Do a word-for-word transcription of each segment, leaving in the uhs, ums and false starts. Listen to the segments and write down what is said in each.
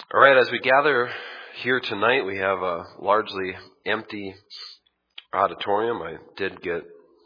All right, as we gather here tonight, we have a largely empty auditorium. I did get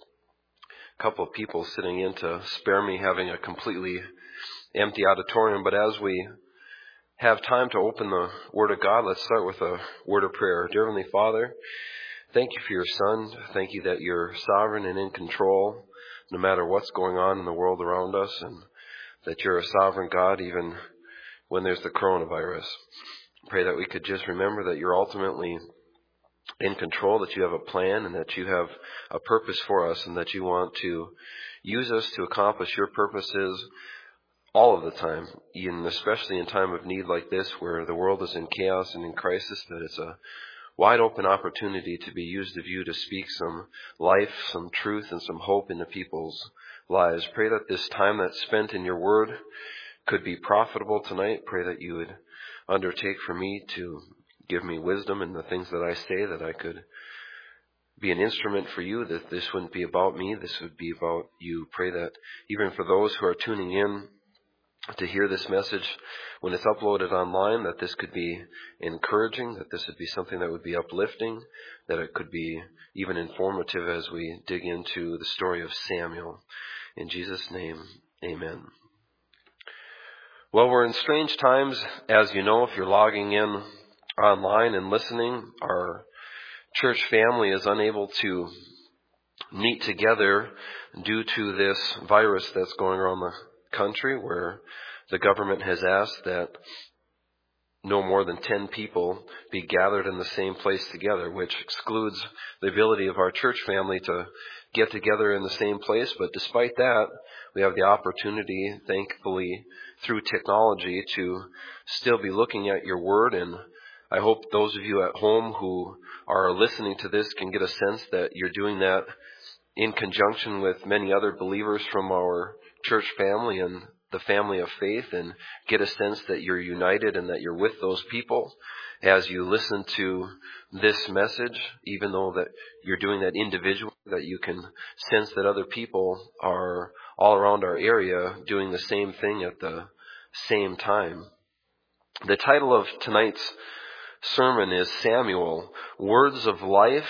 a couple of people sitting in to spare me having a completely empty auditorium, but as we have time to open the Word of God, let's start with a word of prayer. Dear Heavenly Father, thank you for your Son. Thank you that you're sovereign and in control, no matter what's going on in the world around us, and that you're a sovereign God even when there's the coronavirus. Pray that we could just remember that you're ultimately in control, that you have a plan, and that you have a purpose for us, and that you want to use us to accomplish your purposes all of the time, and especially in time of need like this, where the world is in chaos and in crisis, that it's a wide open opportunity to be used of you to speak some life, some truth, and some hope into people's lives. Pray that this time that's spent in your word could be profitable tonight. Pray that you would undertake for me to give me wisdom in the things that I say, that I could be an instrument for you, that this wouldn't be about me, this would be about you. Pray that even for those who are tuning in to hear this message when it's uploaded online, that this could be encouraging, that this would be something that would be uplifting, that it could be even informative as we dig into the story of Samuel. In Jesus' name, amen. Well, we're in strange times, as you know, if you're logging in online and listening. Our church family is unable to meet together due to this virus that's going around the country, where the government has asked that no more than ten people be gathered in the same place together, which excludes the ability of our church family to get together in the same place. But despite that, we have the opportunity, thankfully, through technology, to still be looking at your word. And I hope those of you at home who are listening to this can get a sense that you're doing that in conjunction with many other believers from our church family and the family of faith, and get a sense that you're united and that you're with those people as you listen to this message, even though that you're doing that individually, that you can sense that other people are all around our area doing the same thing at the same time. The title of tonight's sermon is Samuel, Words of Life,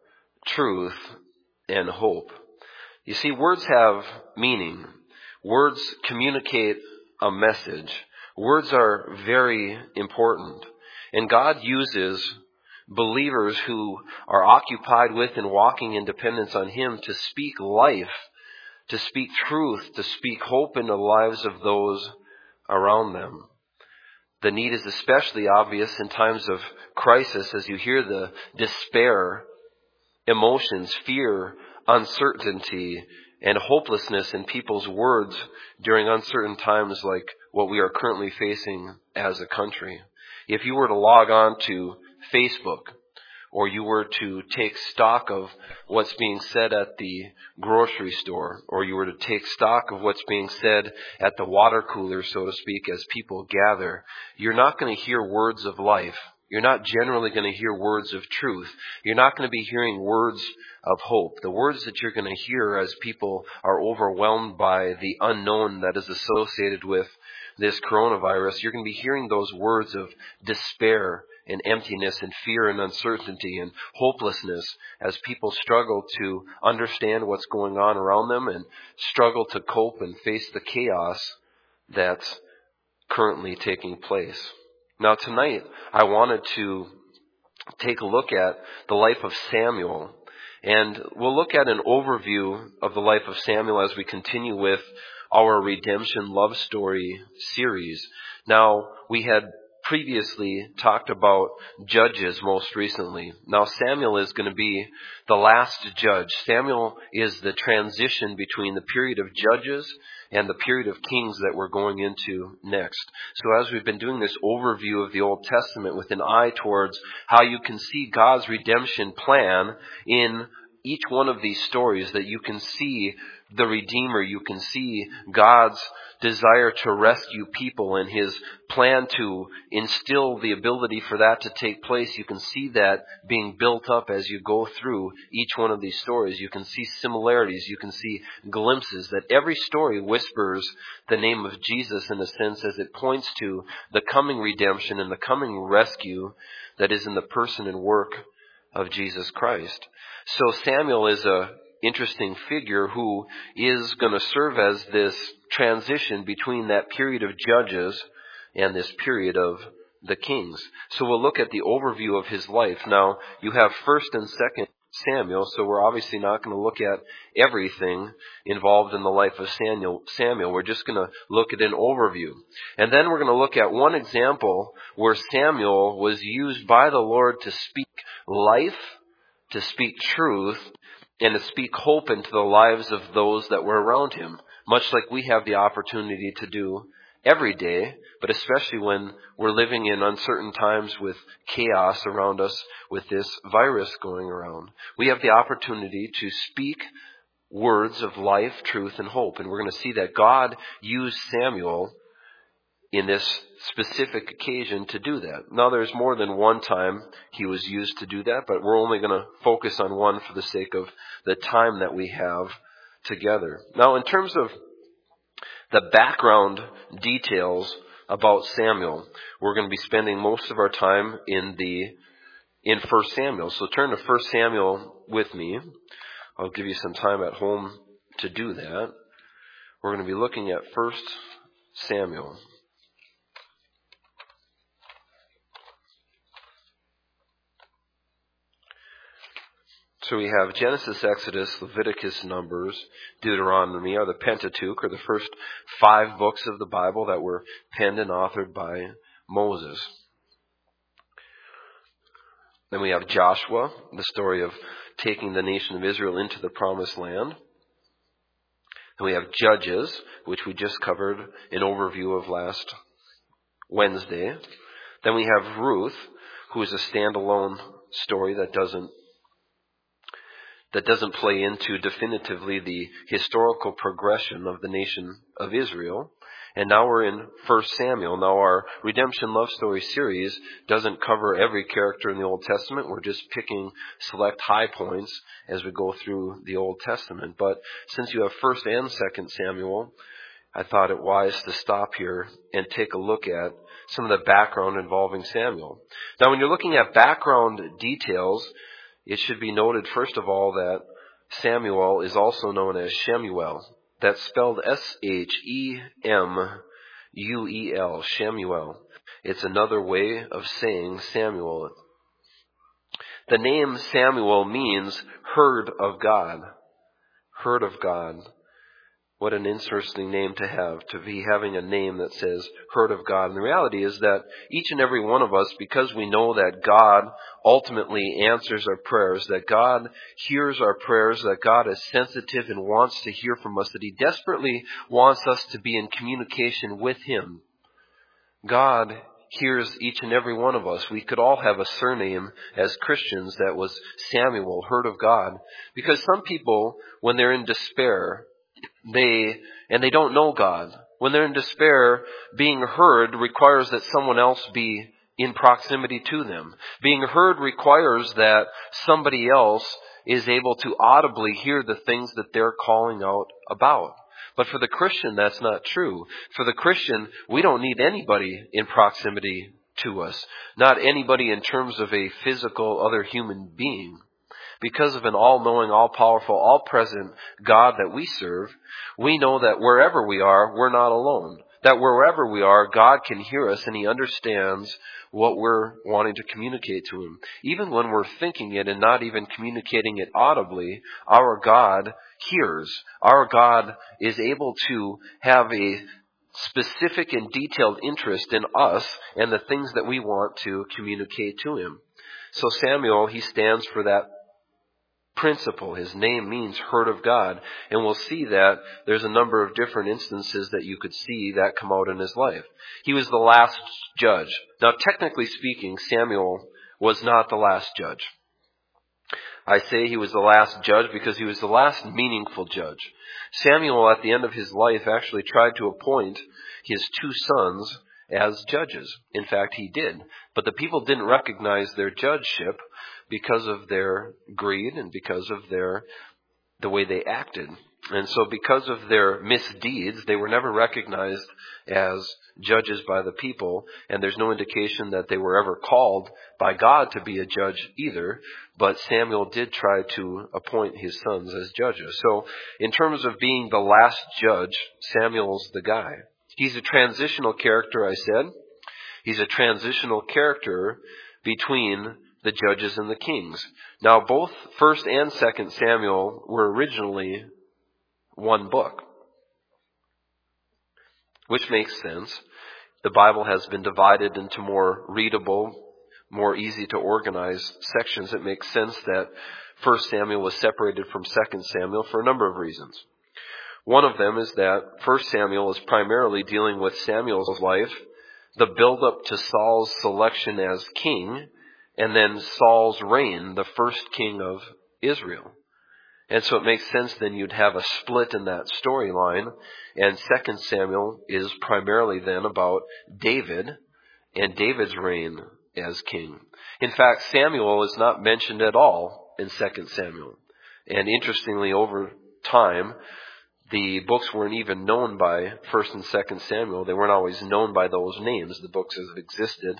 Truth, and Hope. You see, words have meaning. Words communicate a message. Words are very important. And God uses believers who are occupied with and walking in dependence on Him to speak life, to speak truth, to speak hope in the lives of those around them. The need is especially obvious in times of crisis, as you hear the despair, emotions, fear, uncertainty, and hopelessness in people's words during uncertain times like what we are currently facing as a country. If you were to log on to Facebook, or you were to take stock of what's being said at the grocery store, or you were to take stock of what's being said at the water cooler, so to speak, as people gather, you're not going to hear words of life. You're not generally going to hear words of truth. You're not going to be hearing words of hope. The words that you're going to hear as people are overwhelmed by the unknown that is associated with this coronavirus, you're going to be hearing those words of despair and emptiness and fear and uncertainty and hopelessness as people struggle to understand what's going on around them and struggle to cope and face the chaos that's currently taking place. Now tonight, I wanted to take a look at the life of Samuel, and we'll look at an overview of the life of Samuel as we continue with our Redemption Love Story series. Now, we had previously talked about judges most recently. Now Samuel is going to be the last judge. Samuel is the transition between the period of judges and the period of kings that we're going into next. So as we've been doing this overview of the Old Testament with an eye towards how you can see God's redemption plan in each one of these stories that you can see the Redeemer, you can see God's desire to rescue people and His plan to instill the ability for that to take place. You can see that being built up as you go through each one of these stories. You can see similarities. You can see glimpses that every story whispers the name of Jesus in a sense as it points to the coming redemption and the coming rescue that is in the person and work of Jesus Christ. So Samuel is a interesting figure who is going to serve as this transition between that period of Judges and this period of the Kings. So we'll look at the overview of his life. Now, you have First and Second Samuel, so we're obviously not going to look at everything involved in the life of Samuel. Samuel. We're just going to look at an overview. And then we're going to look at one example where Samuel was used by the Lord to speak life, to speak truth, and to speak hope into the lives of those that were around him, much like we have the opportunity to do every day, but especially when we're living in uncertain times with chaos around us, with this virus going around. We have the opportunity to speak words of life, truth, and hope. And we're going to see that God used Samuel in this specific occasion to do that. Now, there's more than one time he was used to do that, but we're only going to focus on one for the sake of the time that we have together. Now, in terms of the background details about Samuel, we're going to be spending most of our time in the in First Samuel. So turn to First Samuel with me. I'll give you some time at home to do that. We're going to be looking at First Samuel. So we have Genesis, Exodus, Leviticus, Numbers, Deuteronomy, or the Pentateuch, or the first five books of the Bible that were penned and authored by Moses. Then we have Joshua, the story of taking the nation of Israel into the Promised Land. Then we have Judges, which we just covered an overview of last Wednesday. Then we have Ruth, who is a standalone story that doesn't that doesn't play into definitively the historical progression of the nation of Israel. And now we're in First Samuel. Now our Redemption Love Story series doesn't cover every character in the Old Testament. We're just picking select high points as we go through the Old Testament. But since you have First and Second Samuel, I thought it wise to stop here and take a look at some of the background involving Samuel. Now when you're looking at background details, it should be noted, first of all, that Samuel is also known as Shemuel. That's spelled S H E M U E L, Shemuel. It's another way of saying Samuel. The name Samuel means heard of God. Heard of God. What an interesting name to have, to be having a name that says heard of God. And the reality is that each and every one of us, because we know that God ultimately answers our prayers, that God hears our prayers, that God is sensitive and wants to hear from us, that He desperately wants us to be in communication with Him. God hears each and every one of us. We could all have a surname as Christians that was Samuel, heard of God. Because some people, when they're in despair, They, and they don't know God. When they're in despair, being heard requires that someone else be in proximity to them. Being heard requires that somebody else is able to audibly hear the things that they're calling out about. But for the Christian, that's not true. For the Christian, we don't need anybody in proximity to us. Not anybody in terms of a physical other human being. Because of an all-knowing, all-powerful, all-present God that we serve, we know that wherever we are, we're not alone. That wherever we are, God can hear us and He understands what we're wanting to communicate to Him. Even when we're thinking it and not even communicating it audibly, our God hears. Our God is able to have a specific and detailed interest in us and the things that we want to communicate to Him. So Samuel, he stands for that principle. His name means heard of God. And we'll see that there's a number of different instances that you could see that come out in his life. He was the last judge. Now, technically speaking, Samuel was not the last judge. I say he was the last judge because he was the last meaningful judge. Samuel, at the end of his life, actually tried to appoint his two sons as judges. In fact, he did. But the people didn't recognize their judgeship because of their greed and because of their the way they acted. And so because of their misdeeds, they were never recognized as judges by the people, and there's no indication that they were ever called by God to be a judge either, but Samuel did try to appoint his sons as judges. So in terms of being the last judge, Samuel's the guy. He's a transitional character, I said. He's a transitional character between the judges and the kings. Now, both First and Second Samuel were originally one book, which makes sense. The Bible has been divided into more readable, more easy to organize sections. It makes sense that First Samuel was separated from Second Samuel for a number of reasons. One of them is that First Samuel is primarily dealing with Samuel's life, the build-up to Saul's selection as king, and then Saul's reign, the first king of Israel. And so it makes sense then you'd have a split in that storyline. And Second Samuel is primarily then about David and David's reign as king. In fact, Samuel is not mentioned at all in Second Samuel. And interestingly, over time, the books weren't even known by First and Second Samuel. They weren't always known by those names. The books have existed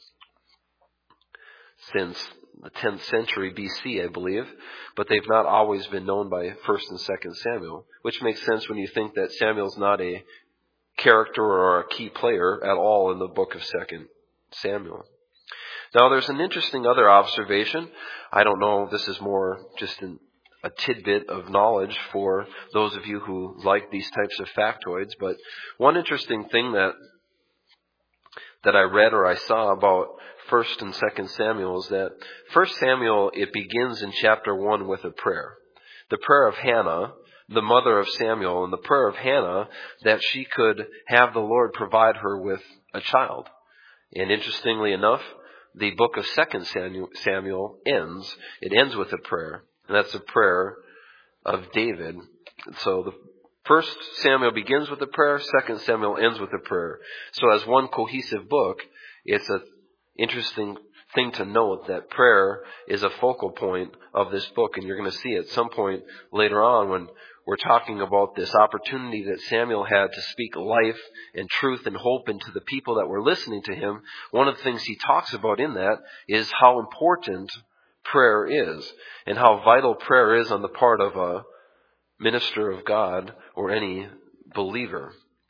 since the tenth century B C, I believe, but they've not always been known by First and Second Samuel, which makes sense when you think that Samuel's not a character or a key player at all in the book of Second Samuel. Now, there's an interesting other observation. I don't know, this is more just an, a tidbit of knowledge for those of you who like these types of factoids, but one interesting thing that that I read or I saw about First and Second Samuel is that First Samuel, it begins in chapter one with a prayer. The prayer of Hannah, the mother of Samuel, and the prayer of Hannah that she could have the Lord provide her with a child. And interestingly enough, the book of Second Samuel ends, it ends with a prayer. And that's a prayer of David. So the First Samuel begins with a prayer, Second Samuel ends with a prayer. So as one cohesive book, it's an interesting thing to note that prayer is a focal point of this book. And you're going to see at some point later on when we're talking about this opportunity that Samuel had to speak life and truth and hope into the people that were listening to him. One of the things he talks about in that is how important prayer is and how vital prayer is on the part of a minister of God or any believer.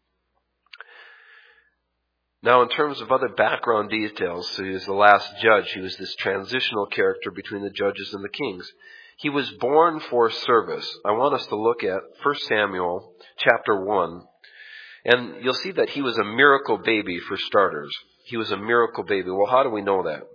Now, in terms of other background details, so he was the last judge. He was this transitional character between the judges and the kings. He was born for service. I want us to look at First Samuel chapter one. And you'll see that he was a miracle baby for starters. He was a miracle baby. Well, how do we know that?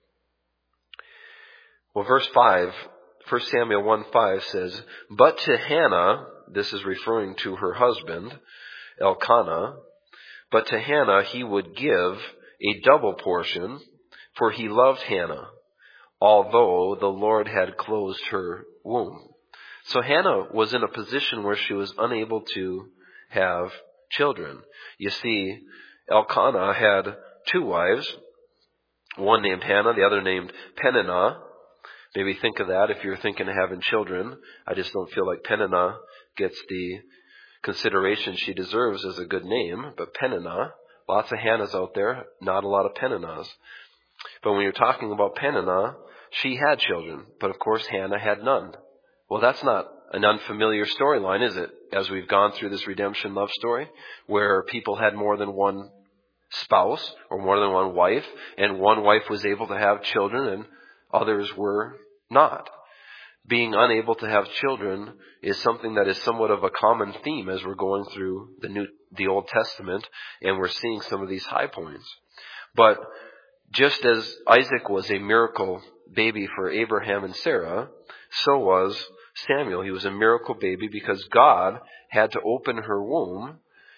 Well, verse five, First Samuel one five says, "But to Hannah," this is referring to her husband, Elkanah, "but to Hannah he would give a double portion, for he loved Hannah, although the Lord had closed her womb." So Hannah was in a position where she was unable to have children. You see, Elkanah had two wives, one named Hannah, the other named Peninnah. Maybe think of that if you're thinking of having children. I just don't feel like Peninnah gets the consideration she deserves as a good name. But Peninnah, lots of Hannahs out there, not a lot of Peninnahs. But when you're talking about Peninnah, she had children. But of course, Hannah had none. Well, that's not an unfamiliar storyline, is it? As we've gone through this redemption love story, where people had more than one spouse or more than one wife, and one wife was able to have children and others were not. Being unable to have children is something that is somewhat of a common theme as we're going through the New, the Old Testament, and we're seeing some of these high points. But just as Isaac was a miracle baby for Abraham and Sarah, so was Samuel. He was a miracle baby because God had to open her womb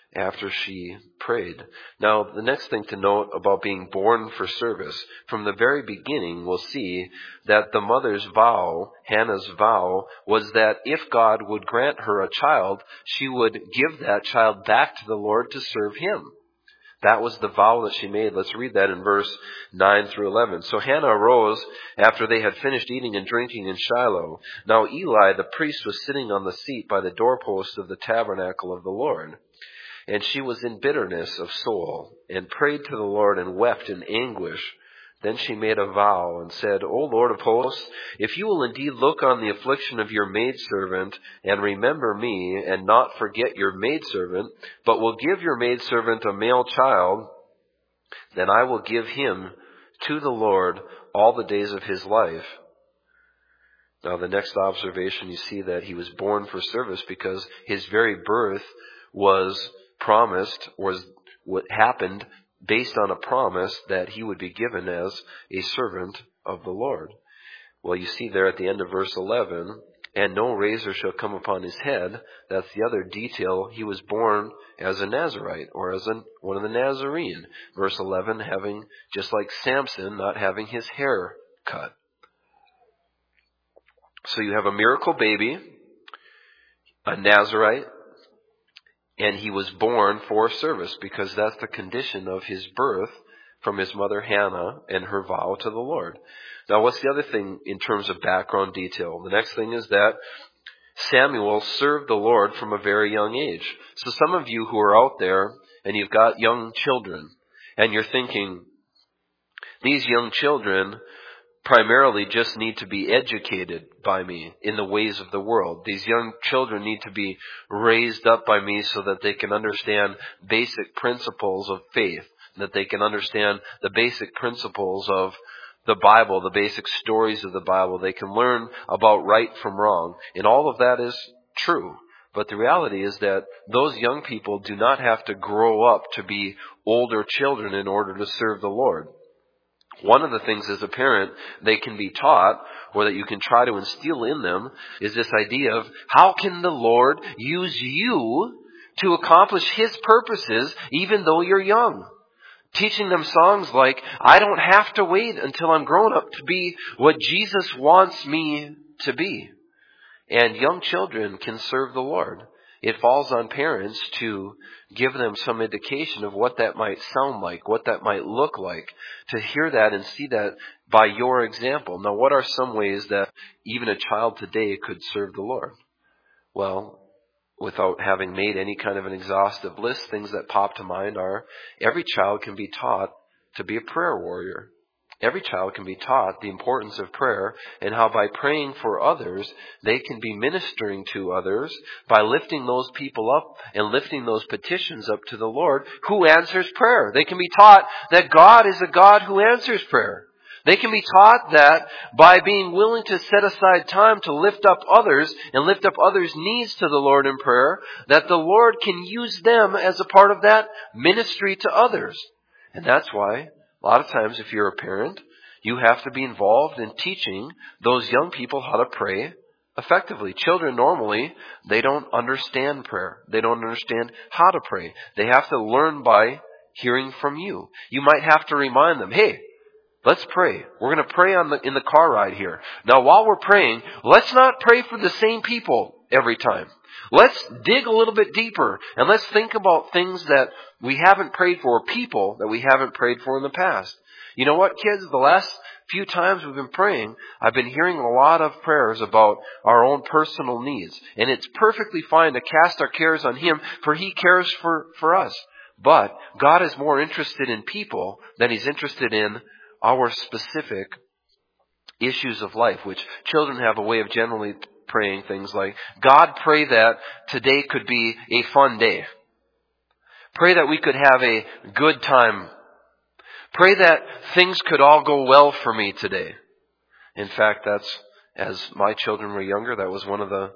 after she prayed. Now, the next thing to note about being born for service, from the very beginning, we'll see that the mother's vow, Hannah's vow, was that if God would grant her a child, she would give that child back to the Lord to serve Him. That was the vow that she made. Let's read that in verse nine through eleven. So Hannah arose after they had finished eating and drinking in Shiloh. Now Eli, the priest, was sitting on the seat by the doorpost of the tabernacle of the Lord. And she was in bitterness of soul, and prayed to the Lord, and wept in anguish. Then she made a vow, and said, O Lord of hosts, if you will indeed look on the affliction of your maidservant, and remember me, and not forget your maidservant, but will give your maidservant a male child, then I will give him to the Lord all the days of his life. Now the next observation, you see that he was born for service because his very birth was promised, was what happened based on a promise that he would be given as a servant of the Lord. Well, you see there at the end of verse eleven, and no razor shall come upon his head. That's the other detail. He was born as a Nazarite, or as a, one of the Nazarene. Verse eleven, having, just like Samson, not having his hair cut. So you have a miracle baby, a Nazarite, and he was born for service because that's the condition of his birth from his mother Hannah and her vow to the Lord. Now, what's the other thing in terms of background detail? The next thing is that Samuel served the Lord from a very young age. So some of you who are out there and you've got young children and you're thinking, these young children primarily just need to be educated by me in the ways of the world. These young children need to be raised up by me so that they can understand basic principles of faith, that they can understand the basic principles of the Bible, the basic stories of the Bible. They can learn about right from wrong. And all of that is true. But the reality is that those young people do not have to grow up to be older children in order to serve the Lord. One of the things as a parent they can be taught, or that you can try to instill in them, is this idea of how can the Lord use you to accomplish His purposes even though you're young? Teaching them songs like, I don't have to wait until I'm grown up to be what Jesus wants me to be. And young children can serve the Lord. It falls on parents to give them some indication of what that might sound like, what that might look like, to hear that and see that by your example. Now, what are some ways that even a child today could serve the Lord? Well, without having made any kind of an exhaustive list, things that pop to mind are every child can be taught to be a prayer warrior. Every child can be taught the importance of prayer and how by praying for others, they can be ministering to others by lifting those people up and lifting those petitions up to the Lord who answers prayer. They can be taught that God is a God who answers prayer. They can be taught that by being willing to set aside time to lift up others and lift up others' needs to the Lord in prayer, that the Lord can use them as a part of that ministry to others. And that's why a lot of times, if you're a parent, you have to be involved in teaching those young people how to pray effectively. Children normally, they don't understand prayer. They don't understand how to pray. They have to learn by hearing from you. You might have to remind them, hey, let's pray. We're going to pray on the, in the car ride here. Now, while we're praying, let's not pray for the same people every time. Let's dig a little bit deeper and let's think about things that we haven't prayed for, people that we haven't prayed for in the past. You know what, kids? The last few times we've been praying, I've been hearing a lot of prayers about our own personal needs. And it's perfectly fine to cast our cares on Him, for He cares for, for us. But God is more interested in people than He's interested in our specific issues of life, which children have a way of generally praying things like, God, pray that today could be a fun day. Pray that we could have a good time. Pray that things could all go well for me today. In fact, that's, as my children were younger, that was one of the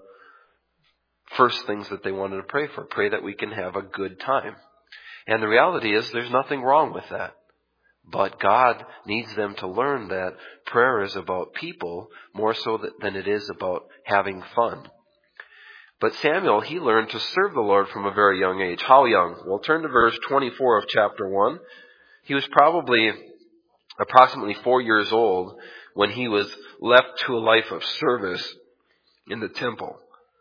first things that they wanted to pray for. Pray that we can have a good time. And the reality is there's nothing wrong with that. But God needs them to learn that prayer is about people more so than it is about having fun. But Samuel, he learned to serve the Lord from a very young age. How young? Well, turn to verse twenty-four of chapter one. He was probably approximately four years old when he was left to a life of service in the temple.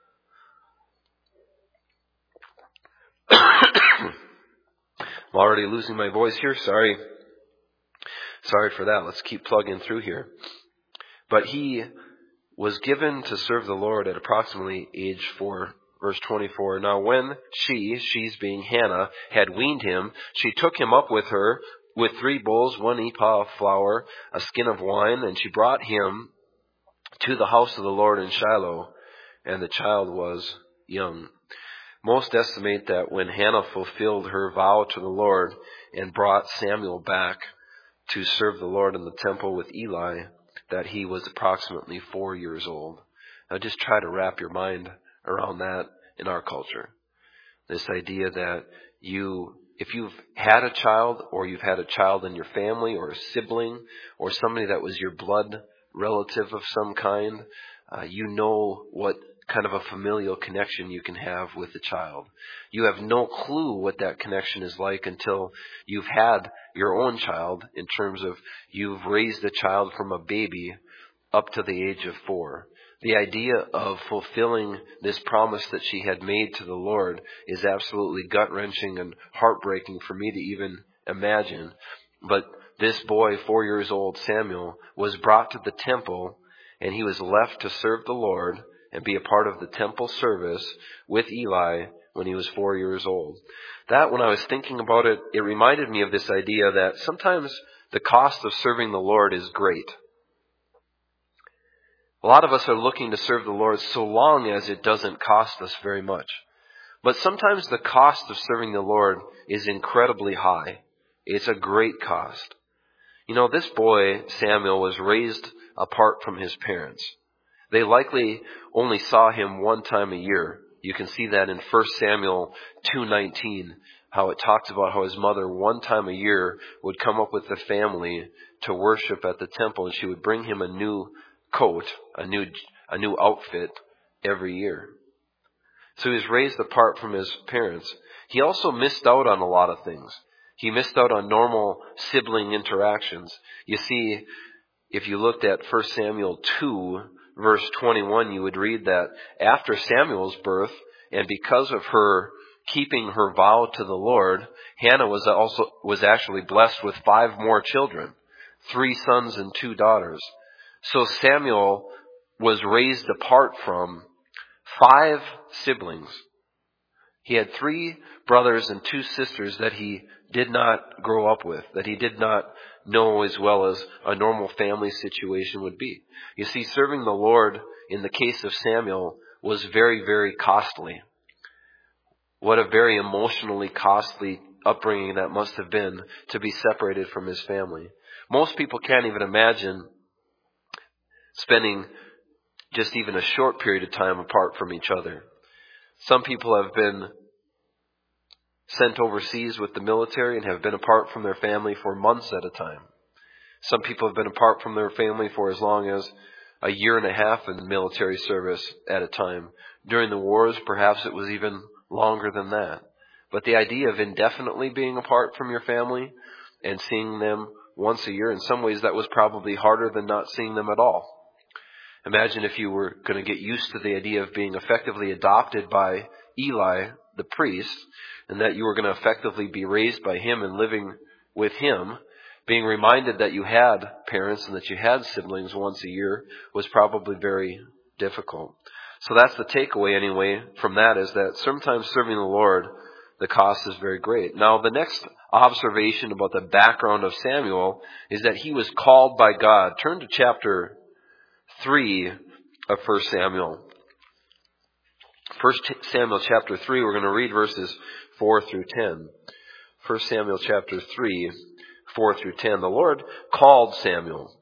I'm already losing my voice here. Sorry. Sorry for that. Let's keep plugging through here. But he was given to serve the Lord at approximately age four. Verse twenty-four, now when she, she's being Hannah, had weaned him, she took him up with her with three bowls, one ephah of flour, a skin of wine, and she brought him to the house of the Lord in Shiloh, and the child was young. Most estimate that when Hannah fulfilled her vow to the Lord and brought Samuel back to serve the Lord in the temple with Eli, that he was approximately four years old. Now just try to wrap your mind around that in our culture. This idea that you, if you've had a child or you've had a child in your family or a sibling or somebody that was your blood relative of some kind, uh, you know what kind of a familial connection you can have with the child. You have no clue what that connection is like until you've had your own child, in terms of you've raised a child from a baby up to the age of four. The idea of fulfilling this promise that she had made to the Lord is absolutely gut-wrenching and heartbreaking for me to even imagine. But this boy, four years old, Samuel, was brought to the temple, and he was left to serve the Lord and be a part of the temple service with Eli when he was four years old. That, when I was thinking about it, it reminded me of this idea that sometimes the cost of serving the Lord is great. A lot of us are looking to serve the Lord so long as it doesn't cost us very much. But sometimes the cost of serving the Lord is incredibly high. It's a great cost. You know, this boy, Samuel, was raised apart from his parents. They likely only saw him one time a year. You can see that in First Samuel two nineteen, how it talks about how his mother one time a year would come up with the family to worship at the temple, and she would bring him a new coat, a new a new outfit every year. So he was raised apart from his parents. He also missed out on a lot of things. He missed out on normal sibling interactions. You see, if you looked at First Samuel two, verse twenty-one, you would read that after Samuel's birth, and because of her keeping her vow to the Lord, Hannah was also was actually blessed with five more children, three sons and two daughters. So Samuel was raised apart from five siblings. He had three brothers and two sisters that he did not grow up with, that he did not know as well as a normal family situation would be. You see, serving the Lord in the case of Samuel was very, very costly. What a very emotionally costly upbringing that must have been to be separated from his family. Most people can't even imagine spending just even a short period of time apart from each other. Some people have been sent overseas with the military and have been apart from their family for months at a time. Some people have been apart from their family for as long as a year and a half in military service at a time. During the wars, perhaps it was even longer than that. But the idea of indefinitely being apart from your family and seeing them once a year, in some ways that was probably harder than not seeing them at all. Imagine if you were going to get used to the idea of being effectively adopted by Eli, the priest, and that you were going to effectively be raised by him and living with him. Being reminded that you had parents and that you had siblings once a year was probably very difficult. So that's the takeaway anyway from that, is that sometimes serving the Lord, the cost is very great. Now, the next observation about the background of Samuel is that he was called by God. Turn to chapter three of First Samuel. First Samuel chapter three, we're going to read verses four through ten. First Samuel chapter three, four through ten. The Lord called Samuel.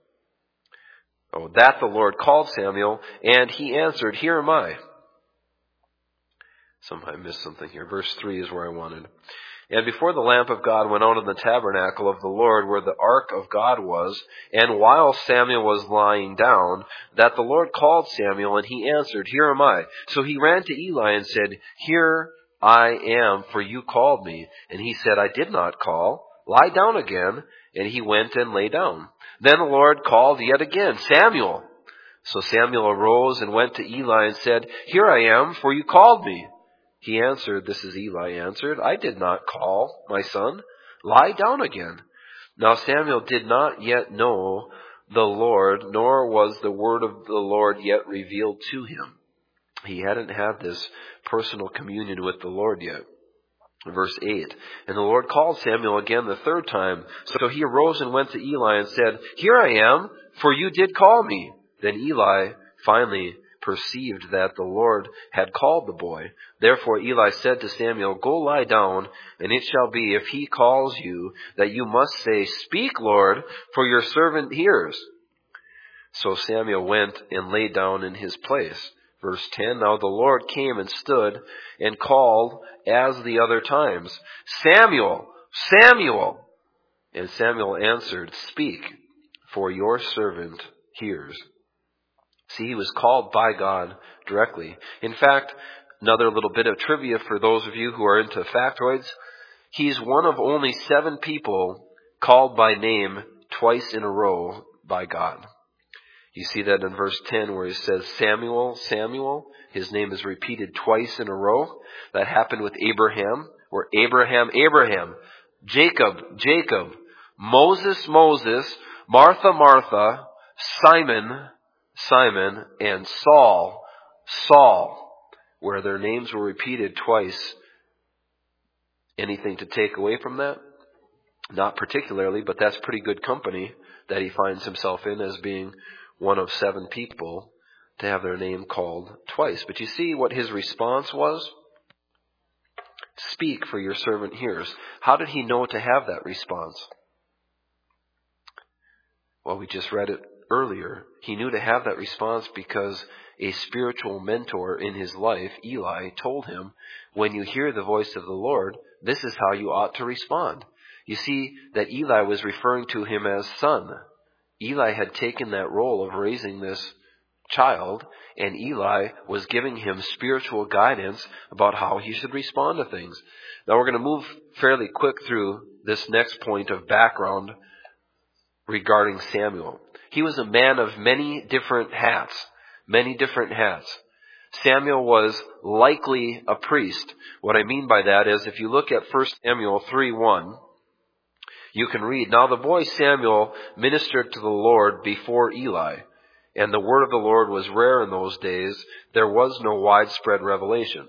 Oh, that the Lord called Samuel, and he answered, "Here am I." Somehow I missed something here. Verse three is where I wanted. And before the lamp of God went out in the tabernacle of the Lord where the ark of God was, and while Samuel was lying down, that the Lord called Samuel, and he answered, Here am I. So he ran to Eli and said, Here I am, for you called me. And he said, I did not call. Lie down again. And he went and lay down. Then the Lord called yet again, Samuel. So Samuel arose and went to Eli and said, Here I am, for you called me. He answered, this is Eli answered, I did not call, my son. Lie down again. Now Samuel did not yet know the Lord, nor was the word of the Lord yet revealed to him. He hadn't had this personal communion with the Lord yet. Verse eight, and the Lord called Samuel again the third time. So he arose and went to Eli and said, Here I am, for you did call me. Then Eli finally perceived that the Lord had called the boy. Therefore Eli said to Samuel, Go lie down, and it shall be, if he calls you, that you must say, Speak, Lord, for your servant hears. So Samuel went and lay down in his place. Verse ten, Now the Lord came and stood and called as the other times, Samuel, Samuel! And Samuel answered, Speak, for your servant hears. See, he was called by God directly. In fact, another little bit of trivia for those of you who are into factoids, he's one of only seven people called by name twice in a row by God. You see that in verse ten where he says, Samuel, Samuel. His name is repeated twice in a row. That happened with Abraham, where Abraham, Abraham, Jacob, Jacob, Moses, Moses, Martha, Martha, Simon, Simon, and Saul, Saul, where their names were repeated twice. Anything to take away from that? Not particularly, but that's pretty good company that he finds himself in as being one of seven people to have their name called twice. But you see what his response was? Speak, for your servant hears. How did he know to have that response? Well, we just read it earlier. He knew to have that response because a spiritual mentor in his life, Eli, told him, when you hear the voice of the Lord, this is how you ought to respond. You see that Eli was referring to him as son. Eli had taken that role of raising this child, and Eli was giving him spiritual guidance about how he should respond to things. Now we're going to move fairly quick through this next point of background regarding Samuel. He was a man of many different hats, many different hats. Samuel was likely a priest. What I mean by that is if you look at First Samuel three one, you can read, Now the boy Samuel ministered to the Lord before Eli, and the word of the Lord was rare in those days. There was no widespread revelation.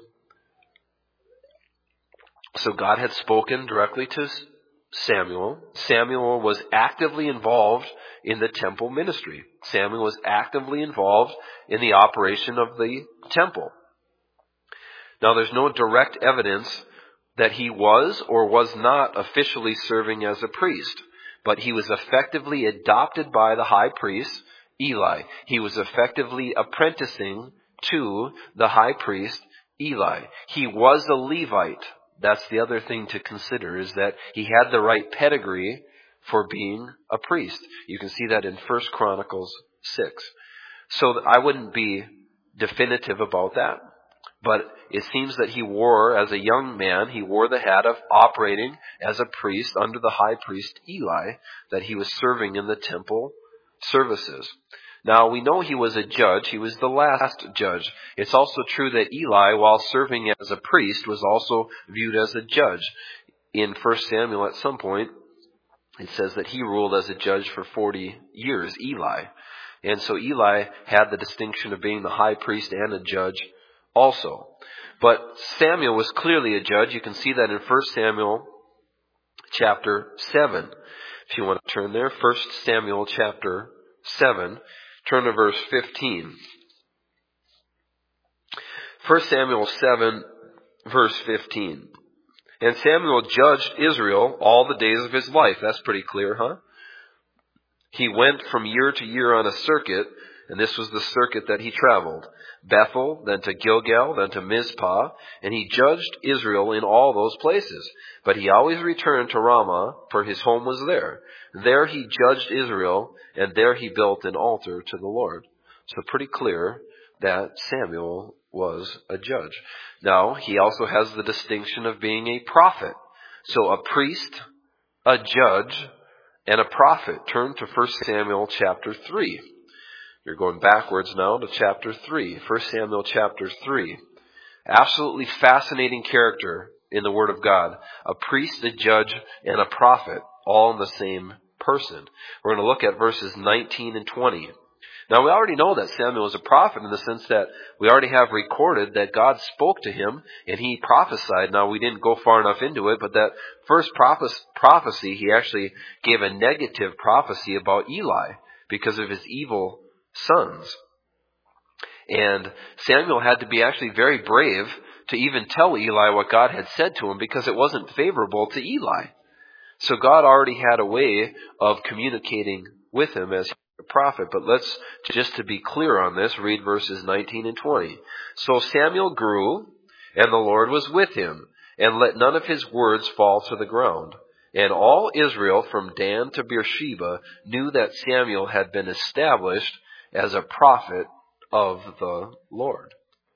So God had spoken directly to Samuel. Samuel was actively involved in the temple ministry. Samuel was actively involved in the operation of the temple. Now there's no direct evidence that he was or was not officially serving as a priest, but he was effectively adopted by the high priest, Eli. He was effectively apprenticing to the high priest, Eli. He was a Levite. That's the other thing to consider, is that he had the right pedigree for being a priest. You can see that in First Chronicles six. So I wouldn't be definitive about that. But it seems that he wore, as a young man, he wore the hat of operating as a priest under the high priest Eli, that he was serving in the temple services. Now, we know he was a judge. He was the last judge. It's also true that Eli, while serving as a priest, was also viewed as a judge. In First Samuel, at some point, it says that he ruled as a judge for forty years, Eli. And so Eli had the distinction of being the high priest and a judge also. But Samuel was clearly a judge. You can see that in First Samuel chapter seven. If you want to turn there, First Samuel chapter seven, turn to verse fifteen. First Samuel seven, verse fifteen. And Samuel judged Israel all the days of his life. That's pretty clear, huh? He went from year to year on a circuit, And this was the circuit that he traveled. Bethel, then to Gilgal, then to Mizpah, and he judged Israel in all those places. But he always returned to Ramah, for his home was there. There he judged Israel, and there he built an altar to the Lord. So pretty clear that Samuel was a judge. Now, he also has the distinction of being a prophet. So a priest, a judge, and a prophet. Turn to First Samuel chapter three. You're going backwards now to chapter three. First Samuel chapter three. Absolutely fascinating character in the Word of God. A priest, a judge, and a prophet, all in the same person. We're going to look at verses nineteen and twenty. Now, we already know that Samuel is a prophet in the sense that we already have recorded that God spoke to him and he prophesied. Now, we didn't go far enough into it, but that first prophecy, he actually gave a negative prophecy about Eli because of his evil sons. And Samuel had to be actually very brave to even tell Eli what God had said to him because it wasn't favorable to Eli. So God already had a way of communicating with him as a prophet. But let's, just to be clear on this, read verses nineteen and twenty. So Samuel grew, and the Lord was with him, and let none of his words fall to the ground. And all Israel from Dan to Beersheba knew that Samuel had been established as a prophet of the Lord.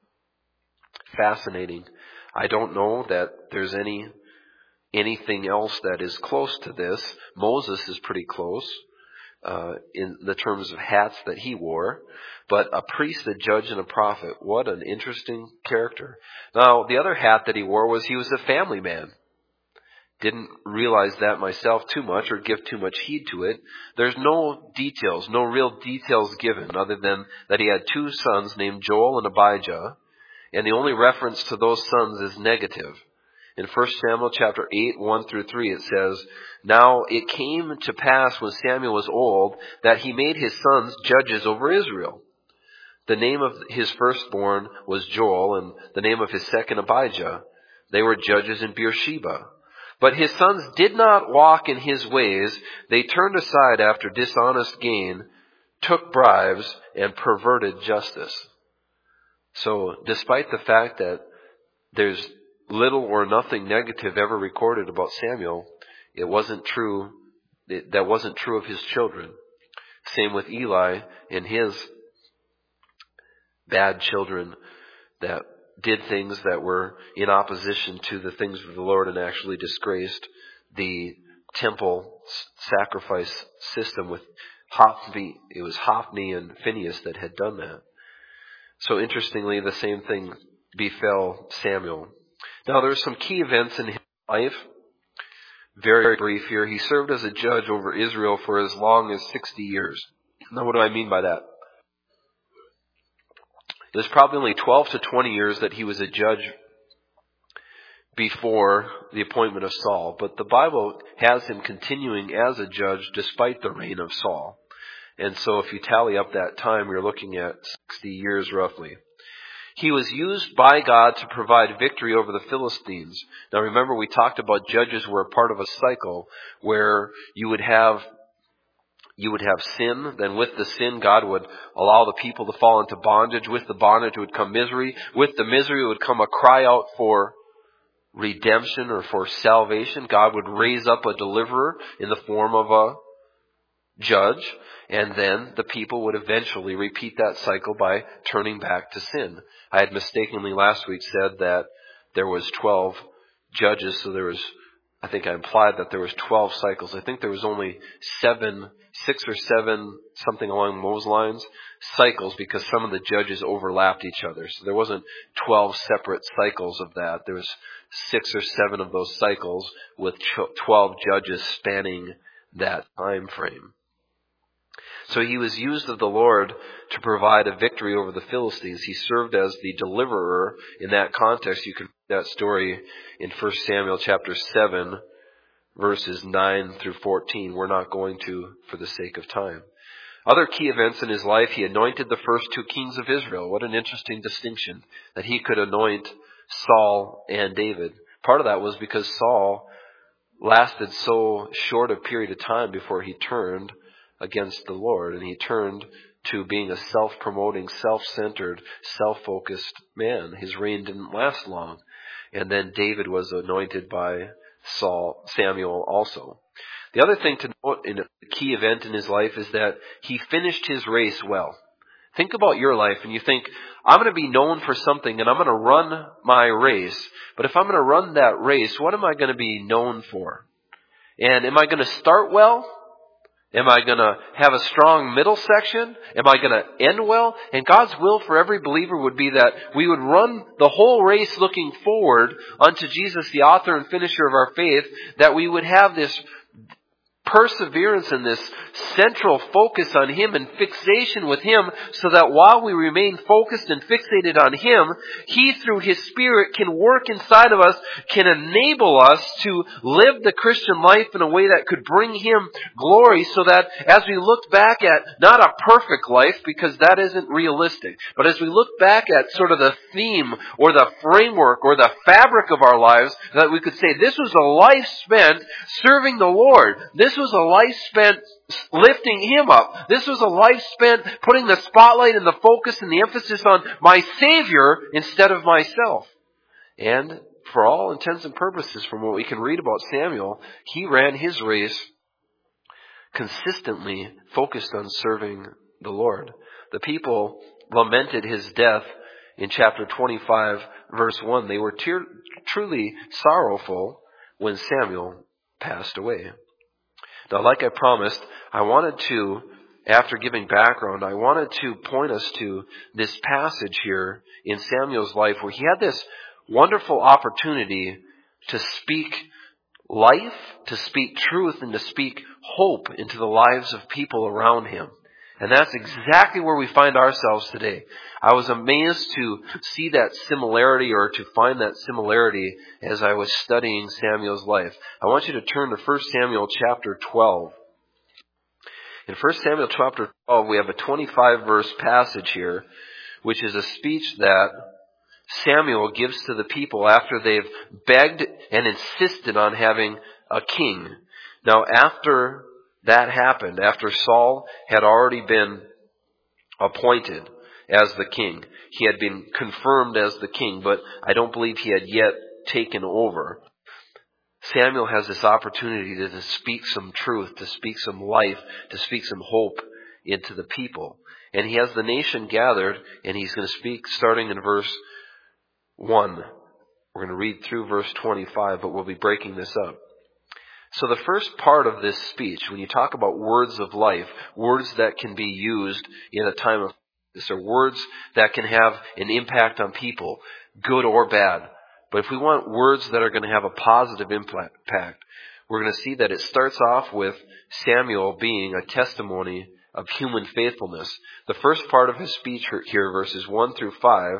Fascinating. I don't know that there's any anything else that is close to this. Moses is pretty close uh, in the terms of hats that he wore. But a priest, a judge, and a prophet. What an interesting character. Now, the other hat that he wore was he was a family man. Didn't realize that myself too much or give too much heed to it. There's no details, no real details given other than that he had two sons named Joel and Abijah. And the only reference to those sons is negative. In First Samuel chapter eight, one through three, it says, Now it came to pass when Samuel was old that he made his sons judges over Israel. The name of his firstborn was Joel, and the name of his second Abijah. They were judges in Beersheba. But his sons did not walk in his ways. They turned aside after dishonest gain, took bribes, and perverted justice. So despite the fact that there's little or nothing negative ever recorded about Samuel, it wasn't true. It, that wasn't true of his children. Same with Eli and his bad children that did things that were in opposition to the things of the Lord and actually disgraced the temple sacrifice system with Hophni. It was Hophni and Phinehas that had done that. So interestingly, the same thing befell Samuel. Now there's some key events in his life. Very brief here. He served as a judge over Israel for as long as sixty years. Now what do I mean by that? It was probably only twelve to twenty years that he was a judge before the appointment of Saul. But the Bible has him continuing as a judge despite the reign of Saul. And so if you tally up that time, you're looking at sixty years roughly. He was used by God to provide victory over the Philistines. Now remember, we talked about judges were a part of a cycle where you would have You would have sin, then with the sin, God would allow the people to fall into bondage. With the bondage would come misery. With the misery would come a cry out for redemption or for salvation. God would raise up a deliverer in the form of a judge. And then the people would eventually repeat that cycle by turning back to sin. I had mistakenly last week said that there was twelve judges, so there was I think I implied that there was twelve cycles. I think there was only seven, six or seven, something along those lines, cycles because some of the judges overlapped each other. So there wasn't twelve separate cycles of that. There was six or seven of those cycles with twelve judges spanning that time frame. So he was used of the Lord to provide a victory over the Philistines. He served as the deliverer in that context. You can read that story in First Samuel chapter seven, verses nine through fourteen. We're not going to for the sake of time. Other key events in his life, he anointed the first two kings of Israel. What an interesting distinction that he could anoint Saul and David. Part of that was because Saul lasted so short a period of time before he turned against the Lord, and he turned to being a self-promoting, self-centered, self-focused man. His reign didn't last long. And then David was anointed by Saul, Samuel also. The other thing to note in a key event in his life is that he finished his race well. Think about your life and you think, I'm going to be known for something and I'm going to run my race. But if I'm going to run that race, what am I going to be known for? And am I going to start well? Am I going to have a strong middle section? Am I going to end well? And God's will for every believer would be that we would run the whole race looking forward unto Jesus, the author and finisher of our faith, that we would have this perseverance and this central focus on Him and fixation with Him, so that while we remain focused and fixated on Him, He through His Spirit can work inside of us, can enable us to live the Christian life in a way that could bring Him glory, so that as we look back at not a perfect life, because that isn't realistic, but as we look back at sort of the theme or the framework or the fabric of our lives, that we could say this was a life spent serving the Lord. This was a life spent lifting Him up. This was a life spent putting the spotlight and the focus and the emphasis on my Savior instead of myself. And for all intents and purposes, from what we can read about Samuel, he ran his race consistently focused on serving the Lord. The people lamented his death in chapter twenty-five, verse one. They were tear- truly sorrowful when Samuel passed away. Now, like I promised, I wanted to, after giving background, I wanted to point us to this passage here in Samuel's life where he had this wonderful opportunity to speak life, to speak truth, and to speak hope into the lives of people around him. And that's exactly where we find ourselves today. I was amazed to see that similarity, or to find that similarity, as I was studying Samuel's life. I want you to turn to First Samuel chapter twelve. In First Samuel chapter twelve, we have a twenty-five verse passage here, which is a speech that Samuel gives to the people after they've begged and insisted on having a king. Now, after that happened, after Saul had already been appointed as the king, he had been confirmed as the king, but I don't believe he had yet taken over. Samuel has this opportunity to, to speak some truth, to speak some life, to speak some hope into the people. And he has the nation gathered, and he's going to speak starting in verse one. We're going to read through verse twenty-five, but we'll be breaking this up. So the first part of this speech, when you talk about words of life, words that can be used in a time of this, are words that can have an impact on people, good or bad. But if we want words that are going to have a positive impact, we're going to see that it starts off with Samuel being a testimony of human faithfulness. The first part of his speech here, verses one through five,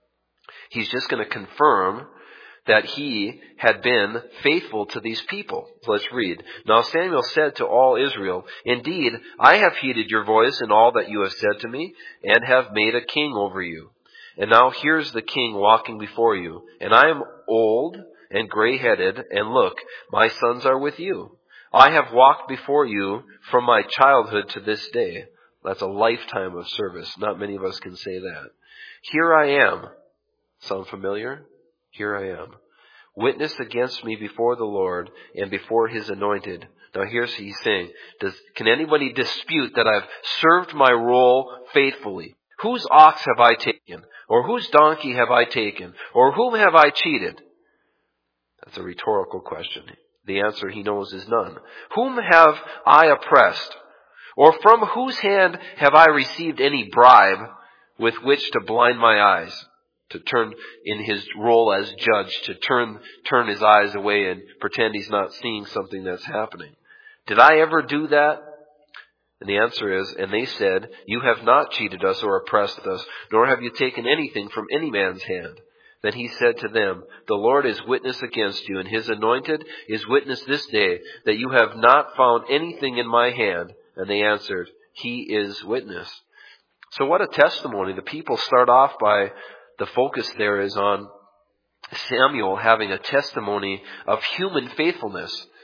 he's just going to confirm that he had been faithful to these people. So let's read. Now Samuel said to all Israel, "Indeed, I have heeded your voice in all that you have said to me, and have made a king over you. And now here's the king walking before you. And I am old and gray-headed, and look, my sons are with you. I have walked before you from my childhood to this day." That's a lifetime of service. Not many of us can say that. "Here I am." Sound familiar? Here I am. "Witness against me before the Lord and before His anointed." Now here's he's saying, Does, can anybody dispute that I've served my role faithfully? Whose ox have I taken? Or whose donkey have I taken? Or whom have I cheated? That's a rhetorical question. The answer he knows is none. "Whom have I oppressed? Or from whose hand have I received any bribe with which to blind my eyes?" To turn in his role as judge, to turn turn his eyes away and pretend he's not seeing something that's happening. "Did I ever do that?" And the answer is, "And they said, you have not cheated us or oppressed us, nor have you taken anything from any man's hand." Then he said to them, "The Lord is witness against you, and His anointed is witness this day, that you have not found anything in my hand." And they answered, "He is witness." So what a testimony. The people start off by, the focus there is on Samuel having a testimony of human faithfulness.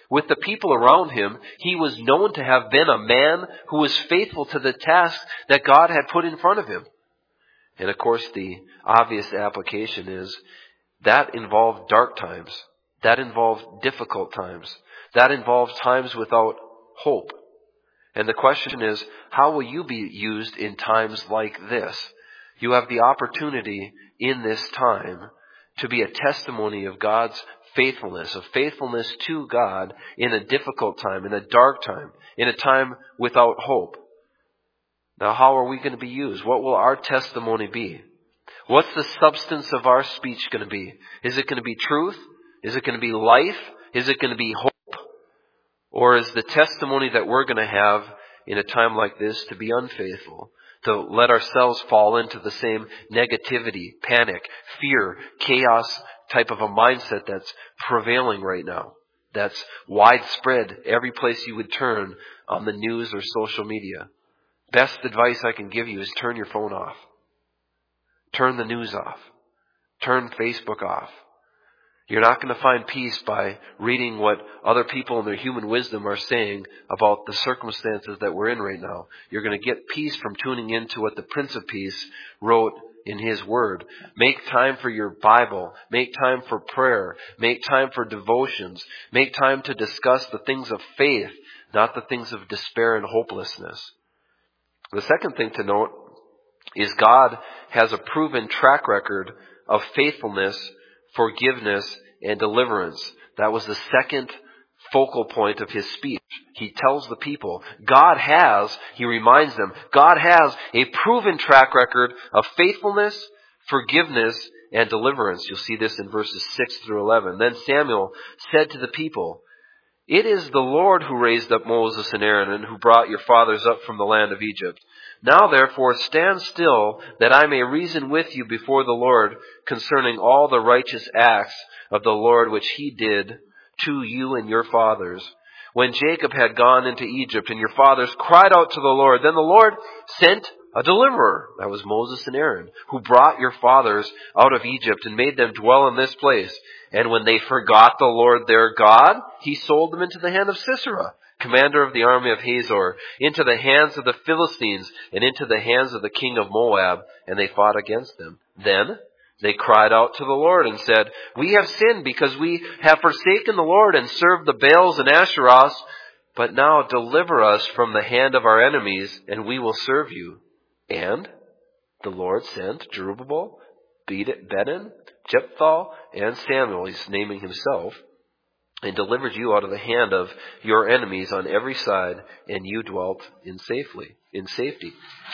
With the people around him, he was known to have been a man who was faithful to the task that God had put in front of him. And of course, the obvious application is that involved dark times. That involved difficult times. That involved times without hope. And the question is, how will you be used in times like this? You have the opportunity in this time to be a testimony of God's faithfulness, of faithfulness to God in a difficult time, in a dark time, in a time without hope. Now, how are we going to be used? What will our testimony be? What's the substance of our speech going to be? Is it going to be truth? Is it going to be life? Is it going to be hope? Or is the testimony that we're going to have in a time like this to be unfaithful? To let ourselves fall into the same negativity, panic, fear, chaos type of a mindset that's prevailing right now. That's widespread every place you would turn on the news or social media. Best advice I can give you is turn your phone off. Turn the news off. Turn Facebook off. You're not going to find peace by reading what other people in their human wisdom are saying about the circumstances that we're in right now. You're going to get peace from tuning into what the Prince of Peace wrote in His Word. Make time for your Bible. Make time for prayer. Make time for devotions. Make time to discuss the things of faith, not the things of despair and hopelessness. The second thing to note is God has a proven track record of faithfulness, forgiveness, and deliverance. That was the second focal point of his speech. He tells the people, God has, he reminds them, God has a proven track record of faithfulness, forgiveness, and deliverance. You'll see this in verses six through eleven. Then Samuel said to the people, it is the Lord who raised up Moses and Aaron and who brought your fathers up from the land of Egypt. Now therefore stand still, that I may reason with you before the Lord concerning all the righteous acts of the Lord which he did to you and your fathers. When Jacob had gone into Egypt and your fathers cried out to the Lord, then the Lord sent a deliverer, that was Moses and Aaron, who brought your fathers out of Egypt and made them dwell in this place. And when they forgot the Lord their God, he sold them into the hand of Sisera, commander of the army of Hazor, into the hands of the Philistines, and into the hands of the king of Moab, and they fought against them. Then they cried out to the Lord and said, we have sinned because we have forsaken the Lord and served the Baals and Asheroths, but now deliver us from the hand of our enemies, and we will serve you. And the Lord sent Jerubbaal, Bedan, Jephthah, and Samuel, he's naming himself, and delivered you out of the hand of your enemies on every side, and you dwelt in safely, in safety.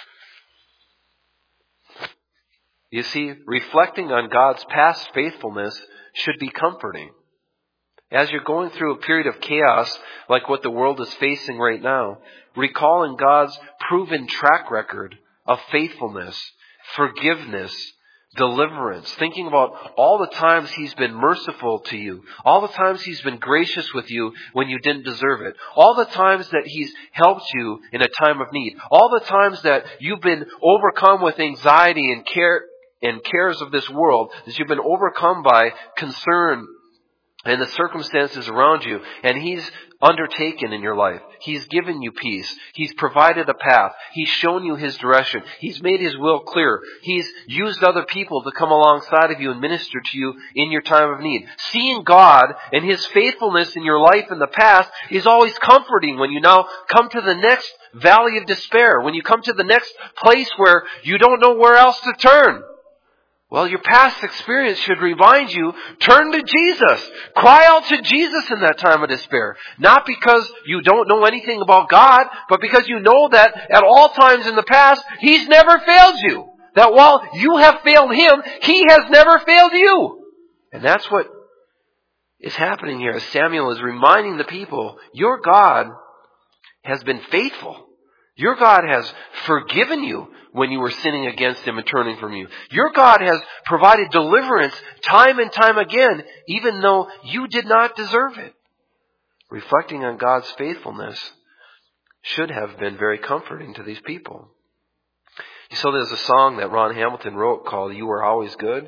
You see, reflecting on God's past faithfulness should be comforting. As you're going through a period of chaos like what the world is facing right now, recalling God's proven track record of faithfulness, forgiveness, deliverance, thinking about all the times he's been merciful to you, all the times he's been gracious with you when you didn't deserve it, all the times that he's helped you in a time of need, all the times that you've been overcome with anxiety and care and cares of this world, that you've been overcome by concern and the circumstances around you, and he's undertaken in your life. He's given you peace. He's provided a path. He's shown you his direction. He's made his will clear. He's used other people to come alongside of you and minister to you in your time of need. Seeing God and his faithfulness in your life in the past is always comforting when you now come to the next valley of despair, when you come to the next place where you don't know where else to turn. Well, your past experience should remind you, turn to Jesus. Cry out to Jesus in that time of despair. Not because you don't know anything about God, but because you know that at all times in the past, he's never failed you. That while you have failed him, he has never failed you. And that's what is happening here. Samuel is reminding the people, your God has been faithful. Your God has forgiven you when you were sinning against him and turning from you. Your God has provided deliverance time and time again, even though you did not deserve it. Reflecting on God's faithfulness should have been very comforting to these people. So there's a song that Ron Hamilton wrote called You Are Always Good.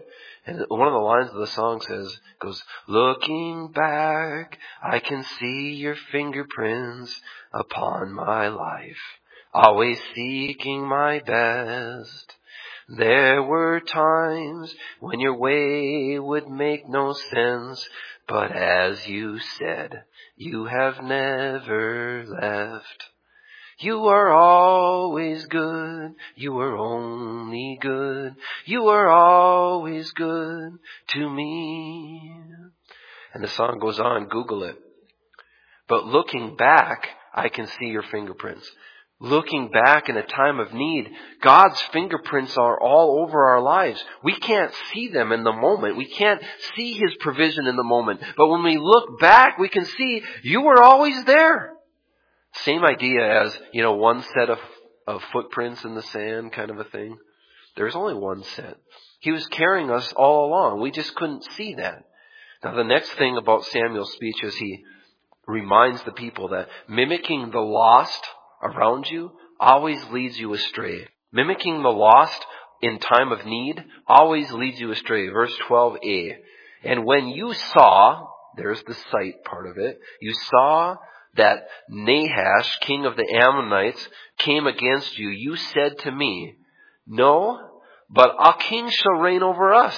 And one of the lines of the song says, goes, looking back, I can see your fingerprints upon my life, always seeking my best. There were times when your way would make no sense, but as you said, you have never left. You are always good. You are only good. You are always good to me. And the song goes on. Google it. But looking back, I can see your fingerprints. Looking back in a time of need, God's fingerprints are all over our lives. We can't see them in the moment. We can't see His provision in the moment. But when we look back, we can see you were always there. Same idea as, you know, one set of, of footprints in the sand kind of a thing. There's only one set. He was carrying us all along. We just couldn't see that. Now the next thing about Samuel's speech is he reminds the people that mimicking the lost around you always leads you astray. Mimicking the lost in time of need always leads you astray. Verse twelve a. And when you saw, there's the sight part of it, you saw that Nahash, king of the Ammonites, came against you, you said to me, no, but a king shall reign over us.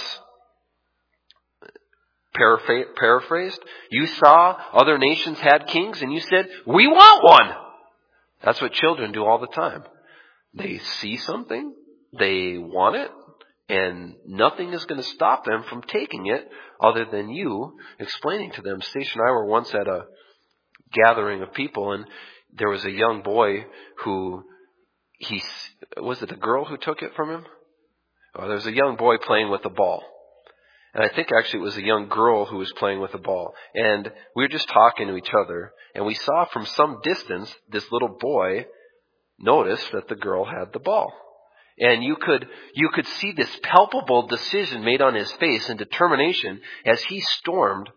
Paraphr- paraphrased, you saw other nations had kings and you said, we want one. That's what children do all the time. They see something, they want it, and nothing is going to stop them from taking it other than you explaining to them. Stacia and I were once at a gathering of people, and there was a young boy who, he, was it a girl who took it from him? Oh, there was a young boy playing with a ball. And I think actually it was a young girl who was playing with a ball. And we were just talking to each other, and we saw from some distance this little boy noticed that the girl had the ball. And you could, you could see this palpable decision made on his face and determination as he stormed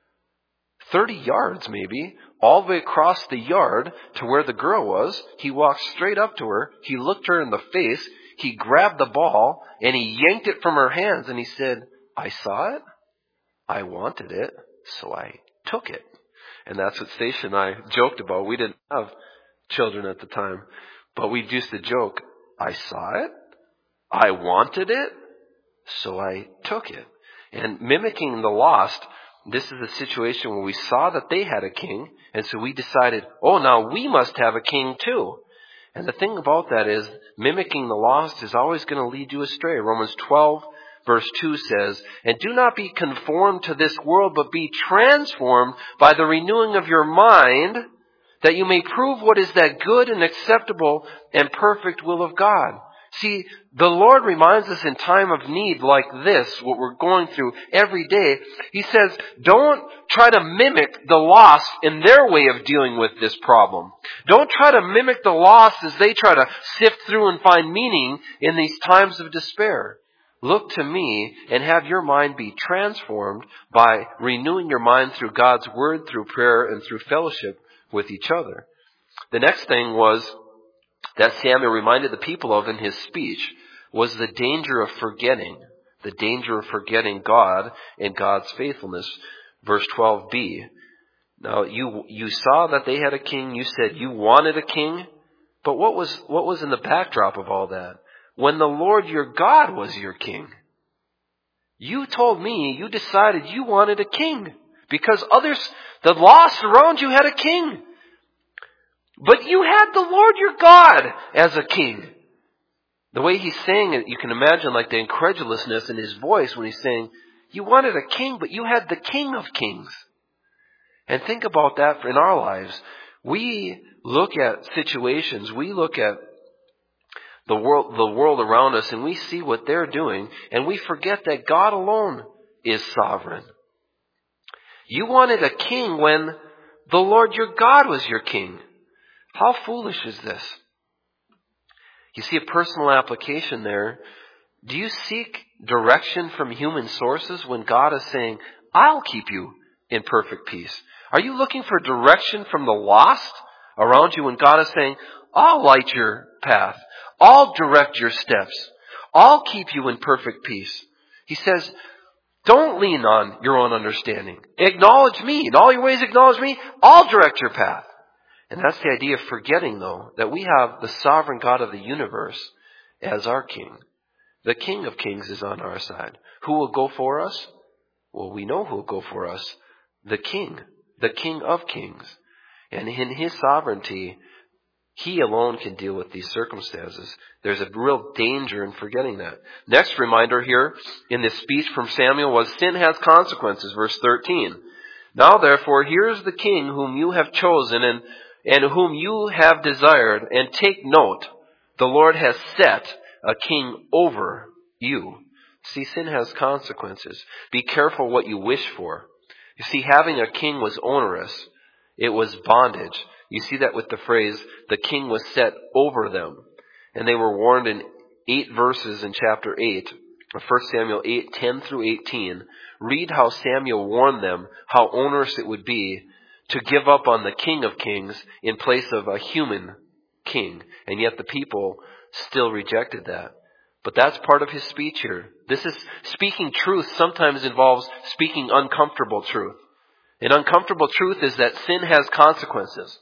thirty yards maybe, all the way across the yard to where the girl was. He walked straight up to her. He looked her in the face. He grabbed the ball and he yanked it from her hands and he said, I saw it. I wanted it. So I took it. And that's what Stacia and I joked about. We didn't have children at the time, but we used to joke, I saw it. I wanted it. So I took it. And mimicking the lost, this is a situation where we saw that they had a king, and so we decided, oh, now we must have a king too. And the thing about that is, mimicking the lost is always going to lead you astray. Romans twelve verse two says, and do not be conformed to this world, but be transformed by the renewing of your mind, that you may prove what is that good and acceptable and perfect will of God. See, the Lord reminds us in time of need like this, what we're going through every day. He says, don't try to mimic the lost in their way of dealing with this problem. Don't try to mimic the lost as they try to sift through and find meaning in these times of despair. Look to me and have your mind be transformed by renewing your mind through God's Word, through prayer, and through fellowship with each other. The next thing was that Samuel reminded the people of in his speech was the danger of forgetting, the danger of forgetting God and God's faithfulness. Verse twelve b. Now you you saw that they had a king. You said you wanted a king, but what was what was in the backdrop of all that? When the Lord your God was your king, you told me you decided you wanted a king because others, the lost around you, had a king. But you had the Lord your God as a king. The way he's saying it, you can imagine like the incredulousness in his voice when he's saying, you wanted a king, but you had the King of Kings. And think about that in our lives. We look at situations, we look at the world, the world around us, and we see what they're doing, and we forget that God alone is sovereign. You wanted a king when the Lord your God was your king. How foolish is this? You see a personal application there. Do you seek direction from human sources when God is saying, I'll keep you in perfect peace? Are you looking for direction from the lost around you when God is saying, I'll light your path. I'll direct your steps. I'll keep you in perfect peace. He says, Don't lean on your own understanding. Acknowledge me. In all your ways acknowledge me. I'll direct your path. And that's the idea of forgetting, though, that we have the sovereign God of the universe as our king. The King of Kings is on our side. Who will go for us? Well, we know who will go for us. The King. The King of Kings. And in His sovereignty, He alone can deal with these circumstances. There's a real danger in forgetting that. Next reminder here in this speech from Samuel was sin has consequences, verse thirteen. Now therefore, here is the king whom you have chosen and, and whom you have desired, and take note, the Lord has set a king over you. See, sin has consequences. Be careful what you wish for. You see, having a king was onerous. It was bondage. You see that with the phrase, the king was set over them. And they were warned in eight verses in chapter eight, First Samuel eight, ten through eighteen. Read how Samuel warned them how onerous it would be to give up on the King of Kings in place of a human king. And yet the people still rejected that. But that's part of his speech here. This is speaking truth sometimes involves speaking uncomfortable truth. And uncomfortable truth is that sin has consequences.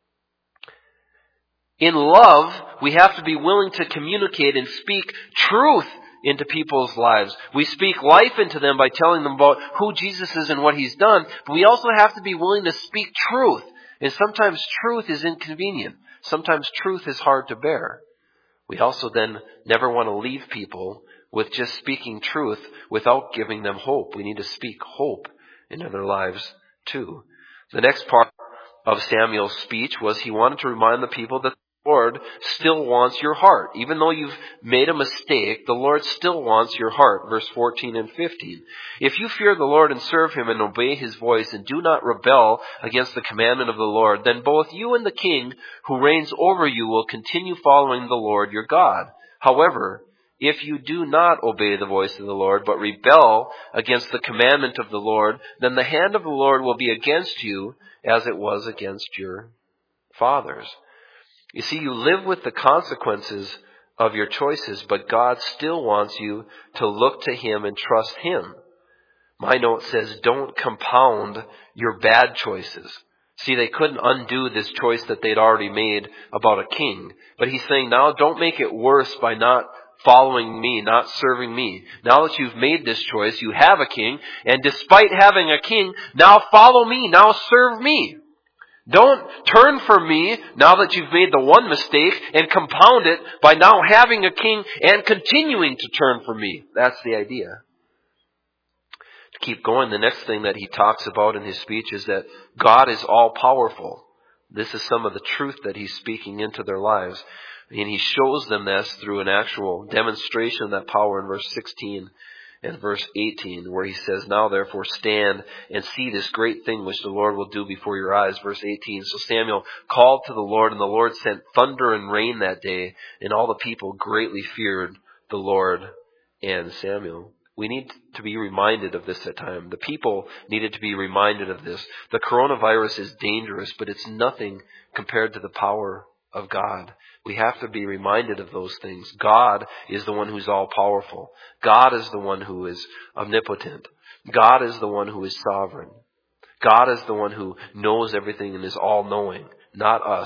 In love, we have to be willing to communicate and speak truth into people's lives. We speak life into them by telling them about who Jesus is and what He's done, but we also have to be willing to speak truth. And sometimes truth is inconvenient. Sometimes truth is hard to bear. We also then never want to leave people with just speaking truth without giving them hope. We need to speak hope into their lives too. The next part of Samuel's speech was he wanted to remind the people that the Lord still wants your heart. Even though you've made a mistake, the Lord still wants your heart. Verse fourteen and fifteen. If you fear the Lord and serve Him and obey His voice and do not rebel against the commandment of the Lord, then both you and the king who reigns over you will continue following the Lord your God. However, if you do not obey the voice of the Lord, but rebel against the commandment of the Lord, then the hand of the Lord will be against you as it was against your fathers. You see, you live with the consequences of your choices, but God still wants you to look to Him and trust Him. My note says, don't compound your bad choices. See, they couldn't undo this choice that they'd already made about a king. But He's saying, now don't make it worse by not following me, not serving me. Now that you've made this choice, you have a king, and despite having a king, now follow me, now serve me. Don't turn from me now that you've made the one mistake and compound it by now having a king and continuing to turn from me. That's the idea. To keep going, the next thing that he talks about in his speech is that God is all-powerful. This is some of the truth that he's speaking into their lives. And he shows them this through an actual demonstration of that power in verse sixteen and verse eighteen, where he says, now therefore stand and see this great thing which the Lord will do before your eyes. Verse eighteen, so Samuel called to the Lord, and the Lord sent thunder and rain that day, and all the people greatly feared the Lord and Samuel. We need to be reminded of this at times. The people needed to be reminded of this. The coronavirus is dangerous, but it's nothing compared to the power of God. We have to be reminded of those things. God is the one who's all-powerful. God is the one who is omnipotent. God is the one who is sovereign. God is the one who knows everything and is all-knowing, not us.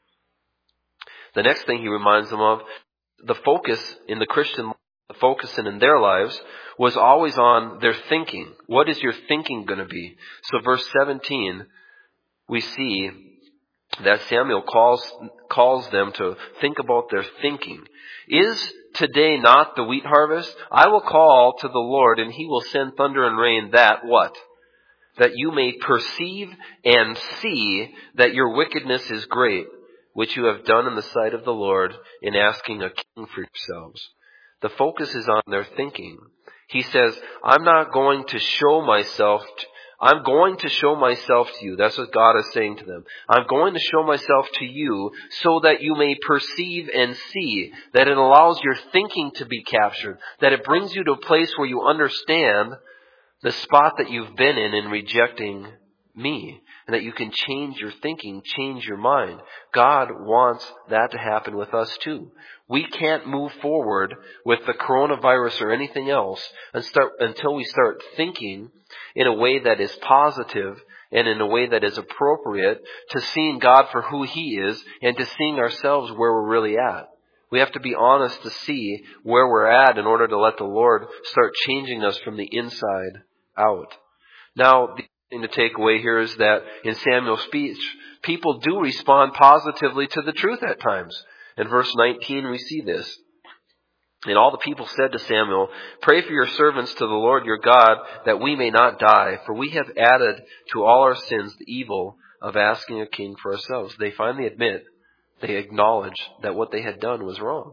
The next thing he reminds them of, the focus in the Christian, the focus in their lives was always on their thinking. What is your thinking going to be? So verse seventeen, we see that Samuel calls calls them to think about their thinking. Is today not the wheat harvest? I will call to the Lord, and He will send thunder and rain, that what? That you may perceive and see that your wickedness is great, which you have done in the sight of the Lord in asking a king for yourselves. The focus is on their thinking. He says, I'm not going to show myself to I'm going to show myself to you. That's what God is saying to them. I'm going to show myself to you so that you may perceive and see, that it allows your thinking to be captured, that it brings you to a place where you understand the spot that you've been in in rejecting me, and that you can change your thinking, change your mind. God wants that to happen with us too. We can't move forward with the coronavirus or anything else and start, until we start thinking in a way that is positive and in a way that is appropriate to seeing God for who He is and to seeing ourselves where we're really at. We have to be honest to see where we're at in order to let the Lord start changing us from the inside out. Now, the thing to take away here is that in Samuel's speech, people do respond positively to the truth at times. In verse nineteen, we see this. And all the people said to Samuel, "Pray for your servants to the Lord your God, that we may not die, for we have added to all our sins the evil of asking a king for ourselves." They finally admit, they acknowledge that what they had done was wrong.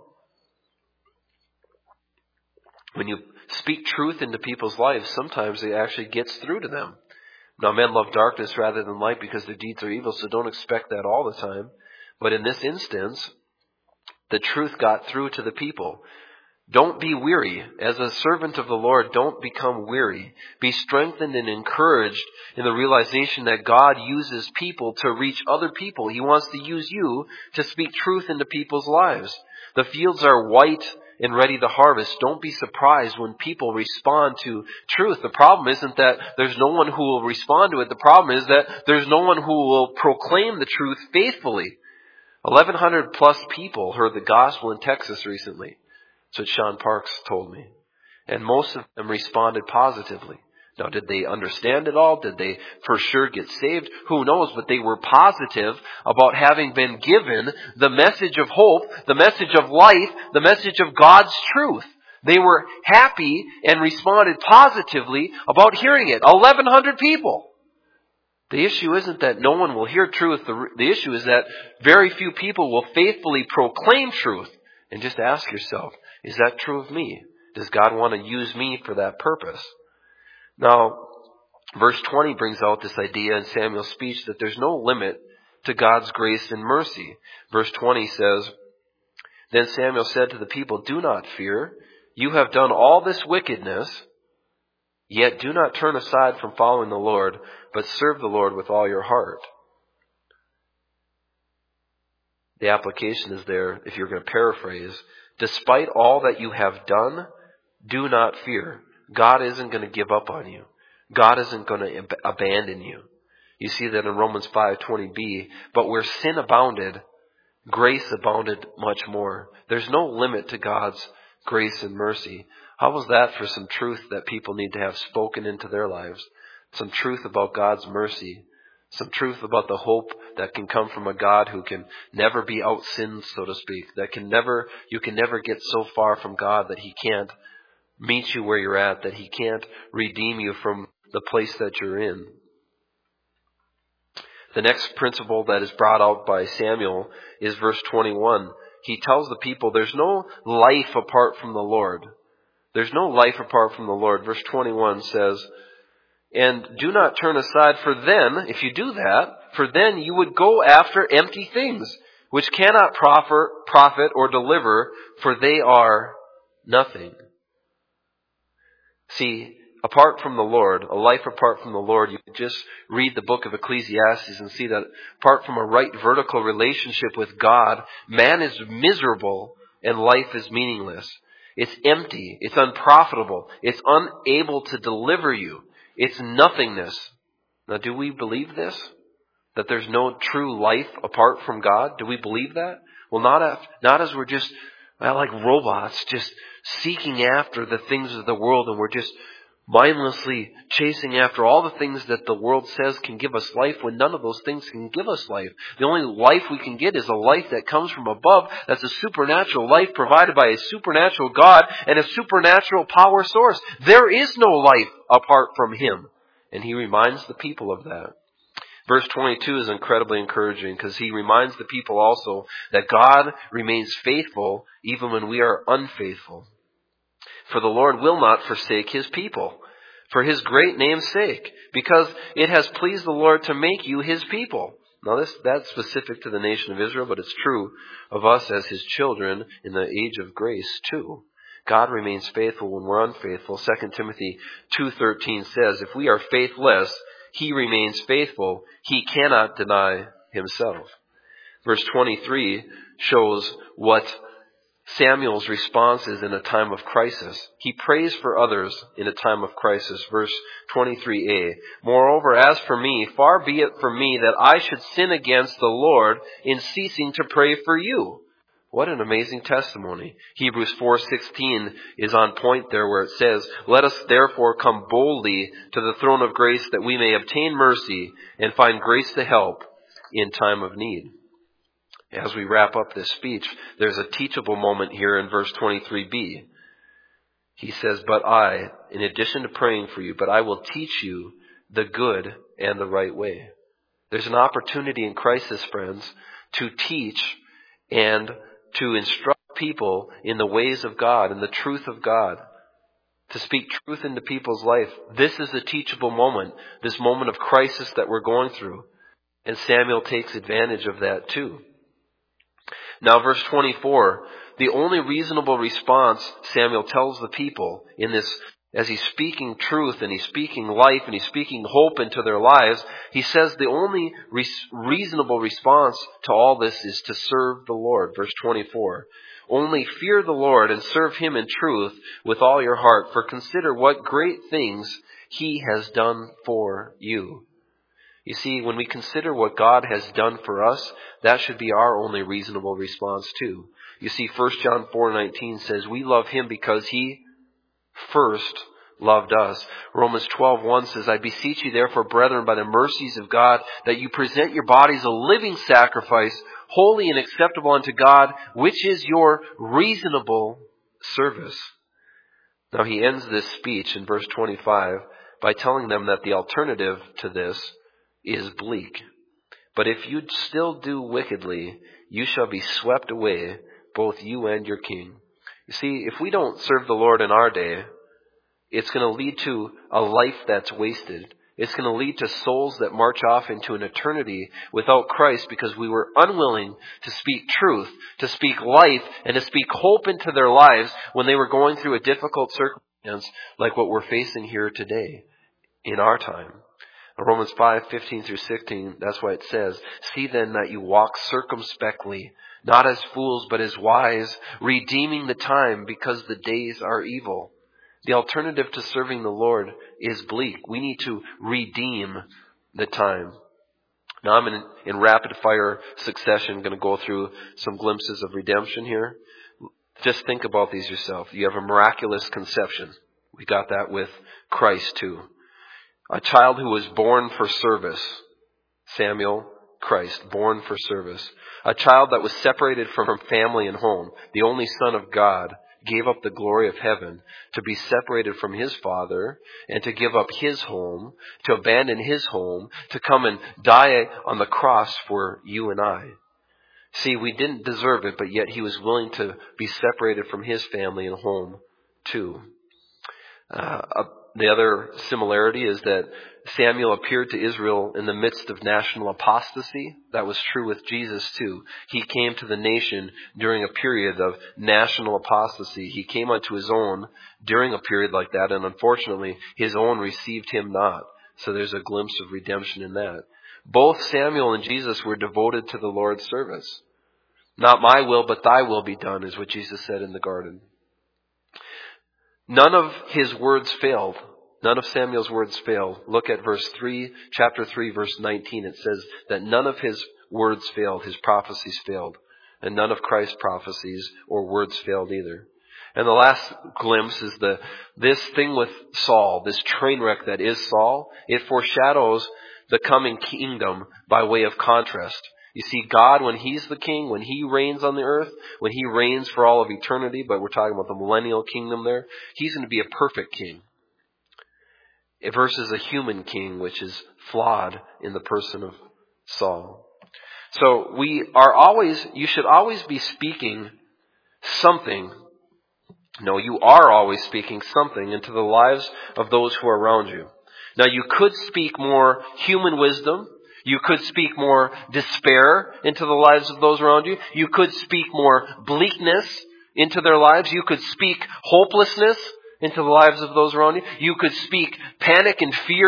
When you speak truth into people's lives, sometimes it actually gets through to them. Now, men love darkness rather than light because their deeds are evil, so don't expect that all the time. But in this instance, the truth got through to the people. Don't be weary. As a servant of the Lord, don't become weary. Be strengthened and encouraged in the realization that God uses people to reach other people. He wants to use you to speak truth into people's lives. The fields are white and ready to harvest. Don't be surprised when people respond to truth. The problem isn't that there's no one who will respond to it. The problem is that there's no one who will proclaim the truth faithfully. eleven hundred plus people heard the gospel in Texas recently. That's what Sean Parks told me. And most of them responded positively. Now, did they understand it all? Did they for sure get saved? Who knows? But they were positive about having been given the message of hope, the message of life, the message of God's truth. They were happy and responded positively about hearing it. eleven hundred people. The issue isn't that no one will hear truth. The, the issue is that very few people will faithfully proclaim truth. And just ask yourself, is that true of me? Does God want to use me for that purpose? Now, verse twenty brings out this idea in Samuel's speech that there's no limit to God's grace and mercy. Verse twenty says, "Then Samuel said to the people, 'Do not fear. You have done all this wickedness, yet do not turn aside from following the Lord, but serve the Lord with all your heart.'" The application is there, if you're going to paraphrase, despite all that you have done, do not fear. God isn't going to give up on you. God isn't going to ab- abandon you. You see that in Romans five twenty b. But where sin abounded, grace abounded much more. There's no limit to God's grace and mercy. How was that for some truth that people need to have spoken into their lives? Some truth about God's mercy. Some truth about the hope that can come from a God who can never be out-sinned, so to speak. That can never, you can never get so far from God that He can't meet you where you're at, that He can't redeem you from the place that you're in. The next principle that is brought out by Samuel is verse twenty-one. He tells the people there's no life apart from the Lord. There's no life apart from the Lord. Verse twenty-one says, "And do not turn aside, for then," if you do that, "for then you would go after empty things, which cannot profit, profit or deliver, for they are nothing." See, apart from the Lord, a life apart from the Lord, you can just read the book of Ecclesiastes and see that apart from a right vertical relationship with God, man is miserable and life is meaningless. It's empty. It's unprofitable. It's unable to deliver you. It's nothingness. Now, do we believe this? That there's no true life apart from God? Do we believe that? Well, not, after, not as we're just well, like robots, just seeking after the things of the world, and we're just mindlessly chasing after all the things that the world says can give us life, when none of those things can give us life. The only life we can get is a life that comes from above. That's a supernatural life provided by a supernatural God and a supernatural power source. There is no life apart from Him. And He reminds the people of that. Verse twenty-two is incredibly encouraging because He reminds the people also that God remains faithful even when we are unfaithful. "For the Lord will not forsake His people, for His great name's sake, because it has pleased the Lord to make you His people." Now this, that's specific to the nation of Israel, but it's true of us as His children in the age of grace too. God remains faithful when we're unfaithful. Second Timothy two thirteen says, "If we are faithless, he remains faithful. He cannot deny himself. Verse twenty-three shows what Samuel's response is in a time of crisis. He prays for others in a time of crisis. Verse twenty-three a. Moreover, as for me, far be it from me that I should sin against the Lord in ceasing to pray for you. What an amazing testimony. Hebrews four sixteen is on point there where it says, let us therefore come boldly to the throne of grace that we may obtain mercy and find grace to help in time of need. As we wrap up this speech, there's a teachable moment here in verse twenty-three b. He says, but I, in addition to praying for you, but I will teach you the good and the right way. There's an opportunity in crisis, friends, to teach and to instruct people in the ways of God, in the truth of God, to speak truth into people's life. This is a teachable moment, this moment of crisis that we're going through. And Samuel takes advantage of that too. Now, verse twenty-four, the only reasonable response Samuel tells the people in this, as he's speaking truth and he's speaking life and he's speaking hope into their lives, he says the only re- reasonable response to all this is to serve the Lord. Verse twenty-four, only fear the Lord and serve him in truth with all your heart, for consider what great things he has done for you. You see, when we consider what God has done for us, that should be our only reasonable response too. You see, First John four nineteen says, we love him because he first loved us. Romans twelve one says, I beseech you therefore, brethren, by the mercies of God, that you present your bodies a living sacrifice, holy and acceptable unto God, which is your reasonable service. Now he ends this speech in verse twenty-five by telling them that the alternative to this is bleak. But if you still do wickedly, you shall be swept away, both you and your king. You see, if we don't serve the Lord in our day, it's going to lead to a life that's wasted. It's going to lead to souls that march off into an eternity without Christ because we were unwilling to speak truth, to speak life, and to speak hope into their lives when they were going through a difficult circumstance like what we're facing here today in our time. Romans five fifteen through sixteen, that's why it says, see then that you walk circumspectly, not as fools, but as wise, redeeming the time because the days are evil. The alternative to serving the Lord is bleak. We need to redeem the time. Now I'm in, in rapid fire succession going to go through some glimpses of redemption here. Just think about these yourself. You have a miraculous conception. We got that with Christ too. A child who was born for service. Samuel, Christ, born for service. A child that was separated from family and home. The only Son of God gave up the glory of heaven to be separated from his Father and to give up his home, to abandon his home, to come and die on the cross for you and I. See, we didn't deserve it, but yet he was willing to be separated from his family and home too. Uh, the other similarity is that Samuel appeared to Israel in the midst of national apostasy. That was true with Jesus too. He came to the nation during a period of national apostasy. He came unto his own during a period like that, and unfortunately, his own received him not. So there's a glimpse of redemption in that. Both Samuel and Jesus were devoted to the Lord's service. Not my will, but thy will be done, is what Jesus said in the garden. None of his words failed. None of Samuel's words failed. Look at verse three, chapter three, verse nineteen. It says that none of his words failed. His prophecies failed. And none of Christ's prophecies or words failed either. And the last glimpse is the this thing with Saul, this train wreck that is Saul. It foreshadows the coming kingdom by way of contrast. You see, God, when he's the king, when he reigns on the earth, when he reigns for all of eternity, but we're talking about the millennial kingdom there, he's going to be a perfect king. Versus a human king, which is flawed in the person of Saul. So we are always, you should always be speaking something. No, you are always speaking something into the lives of those who are around you. Now you could speak more human wisdom. You could speak more despair into the lives of those around you. You could speak more bleakness into their lives. You could speak hopelessness into the lives of those around you. You could speak panic and fear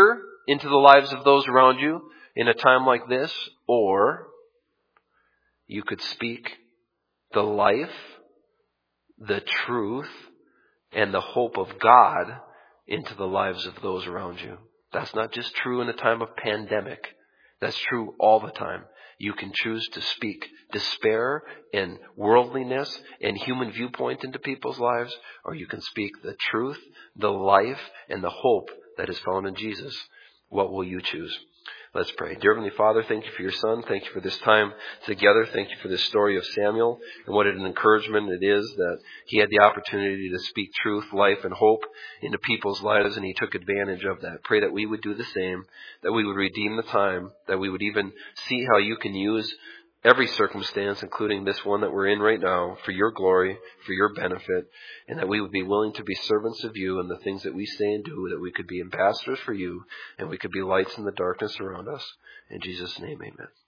into the lives of those around you in a time like this, or you could speak the life, the truth, and the hope of God into the lives of those around you. That's not just true in a time of pandemic. That's true all the time. You can choose to speak despair and worldliness and human viewpoint into people's lives, or you can speak the truth, the life, and the hope that is found in Jesus. What will you choose? Let's pray. Dear Heavenly Father, thank you for your Son. Thank you for this time together. Thank you for this story of Samuel and what an encouragement it is that he had the opportunity to speak truth, life, and hope into people's lives, and he took advantage of that. Pray that we would do the same, that we would redeem the time, that we would even see how you can use every circumstance, including this one that we're in right now, for your glory, for your benefit, and that we would be willing to be servants of you in the things that we say and do, that we could be ambassadors for you, and we could be lights in the darkness around us. In Jesus' name, amen.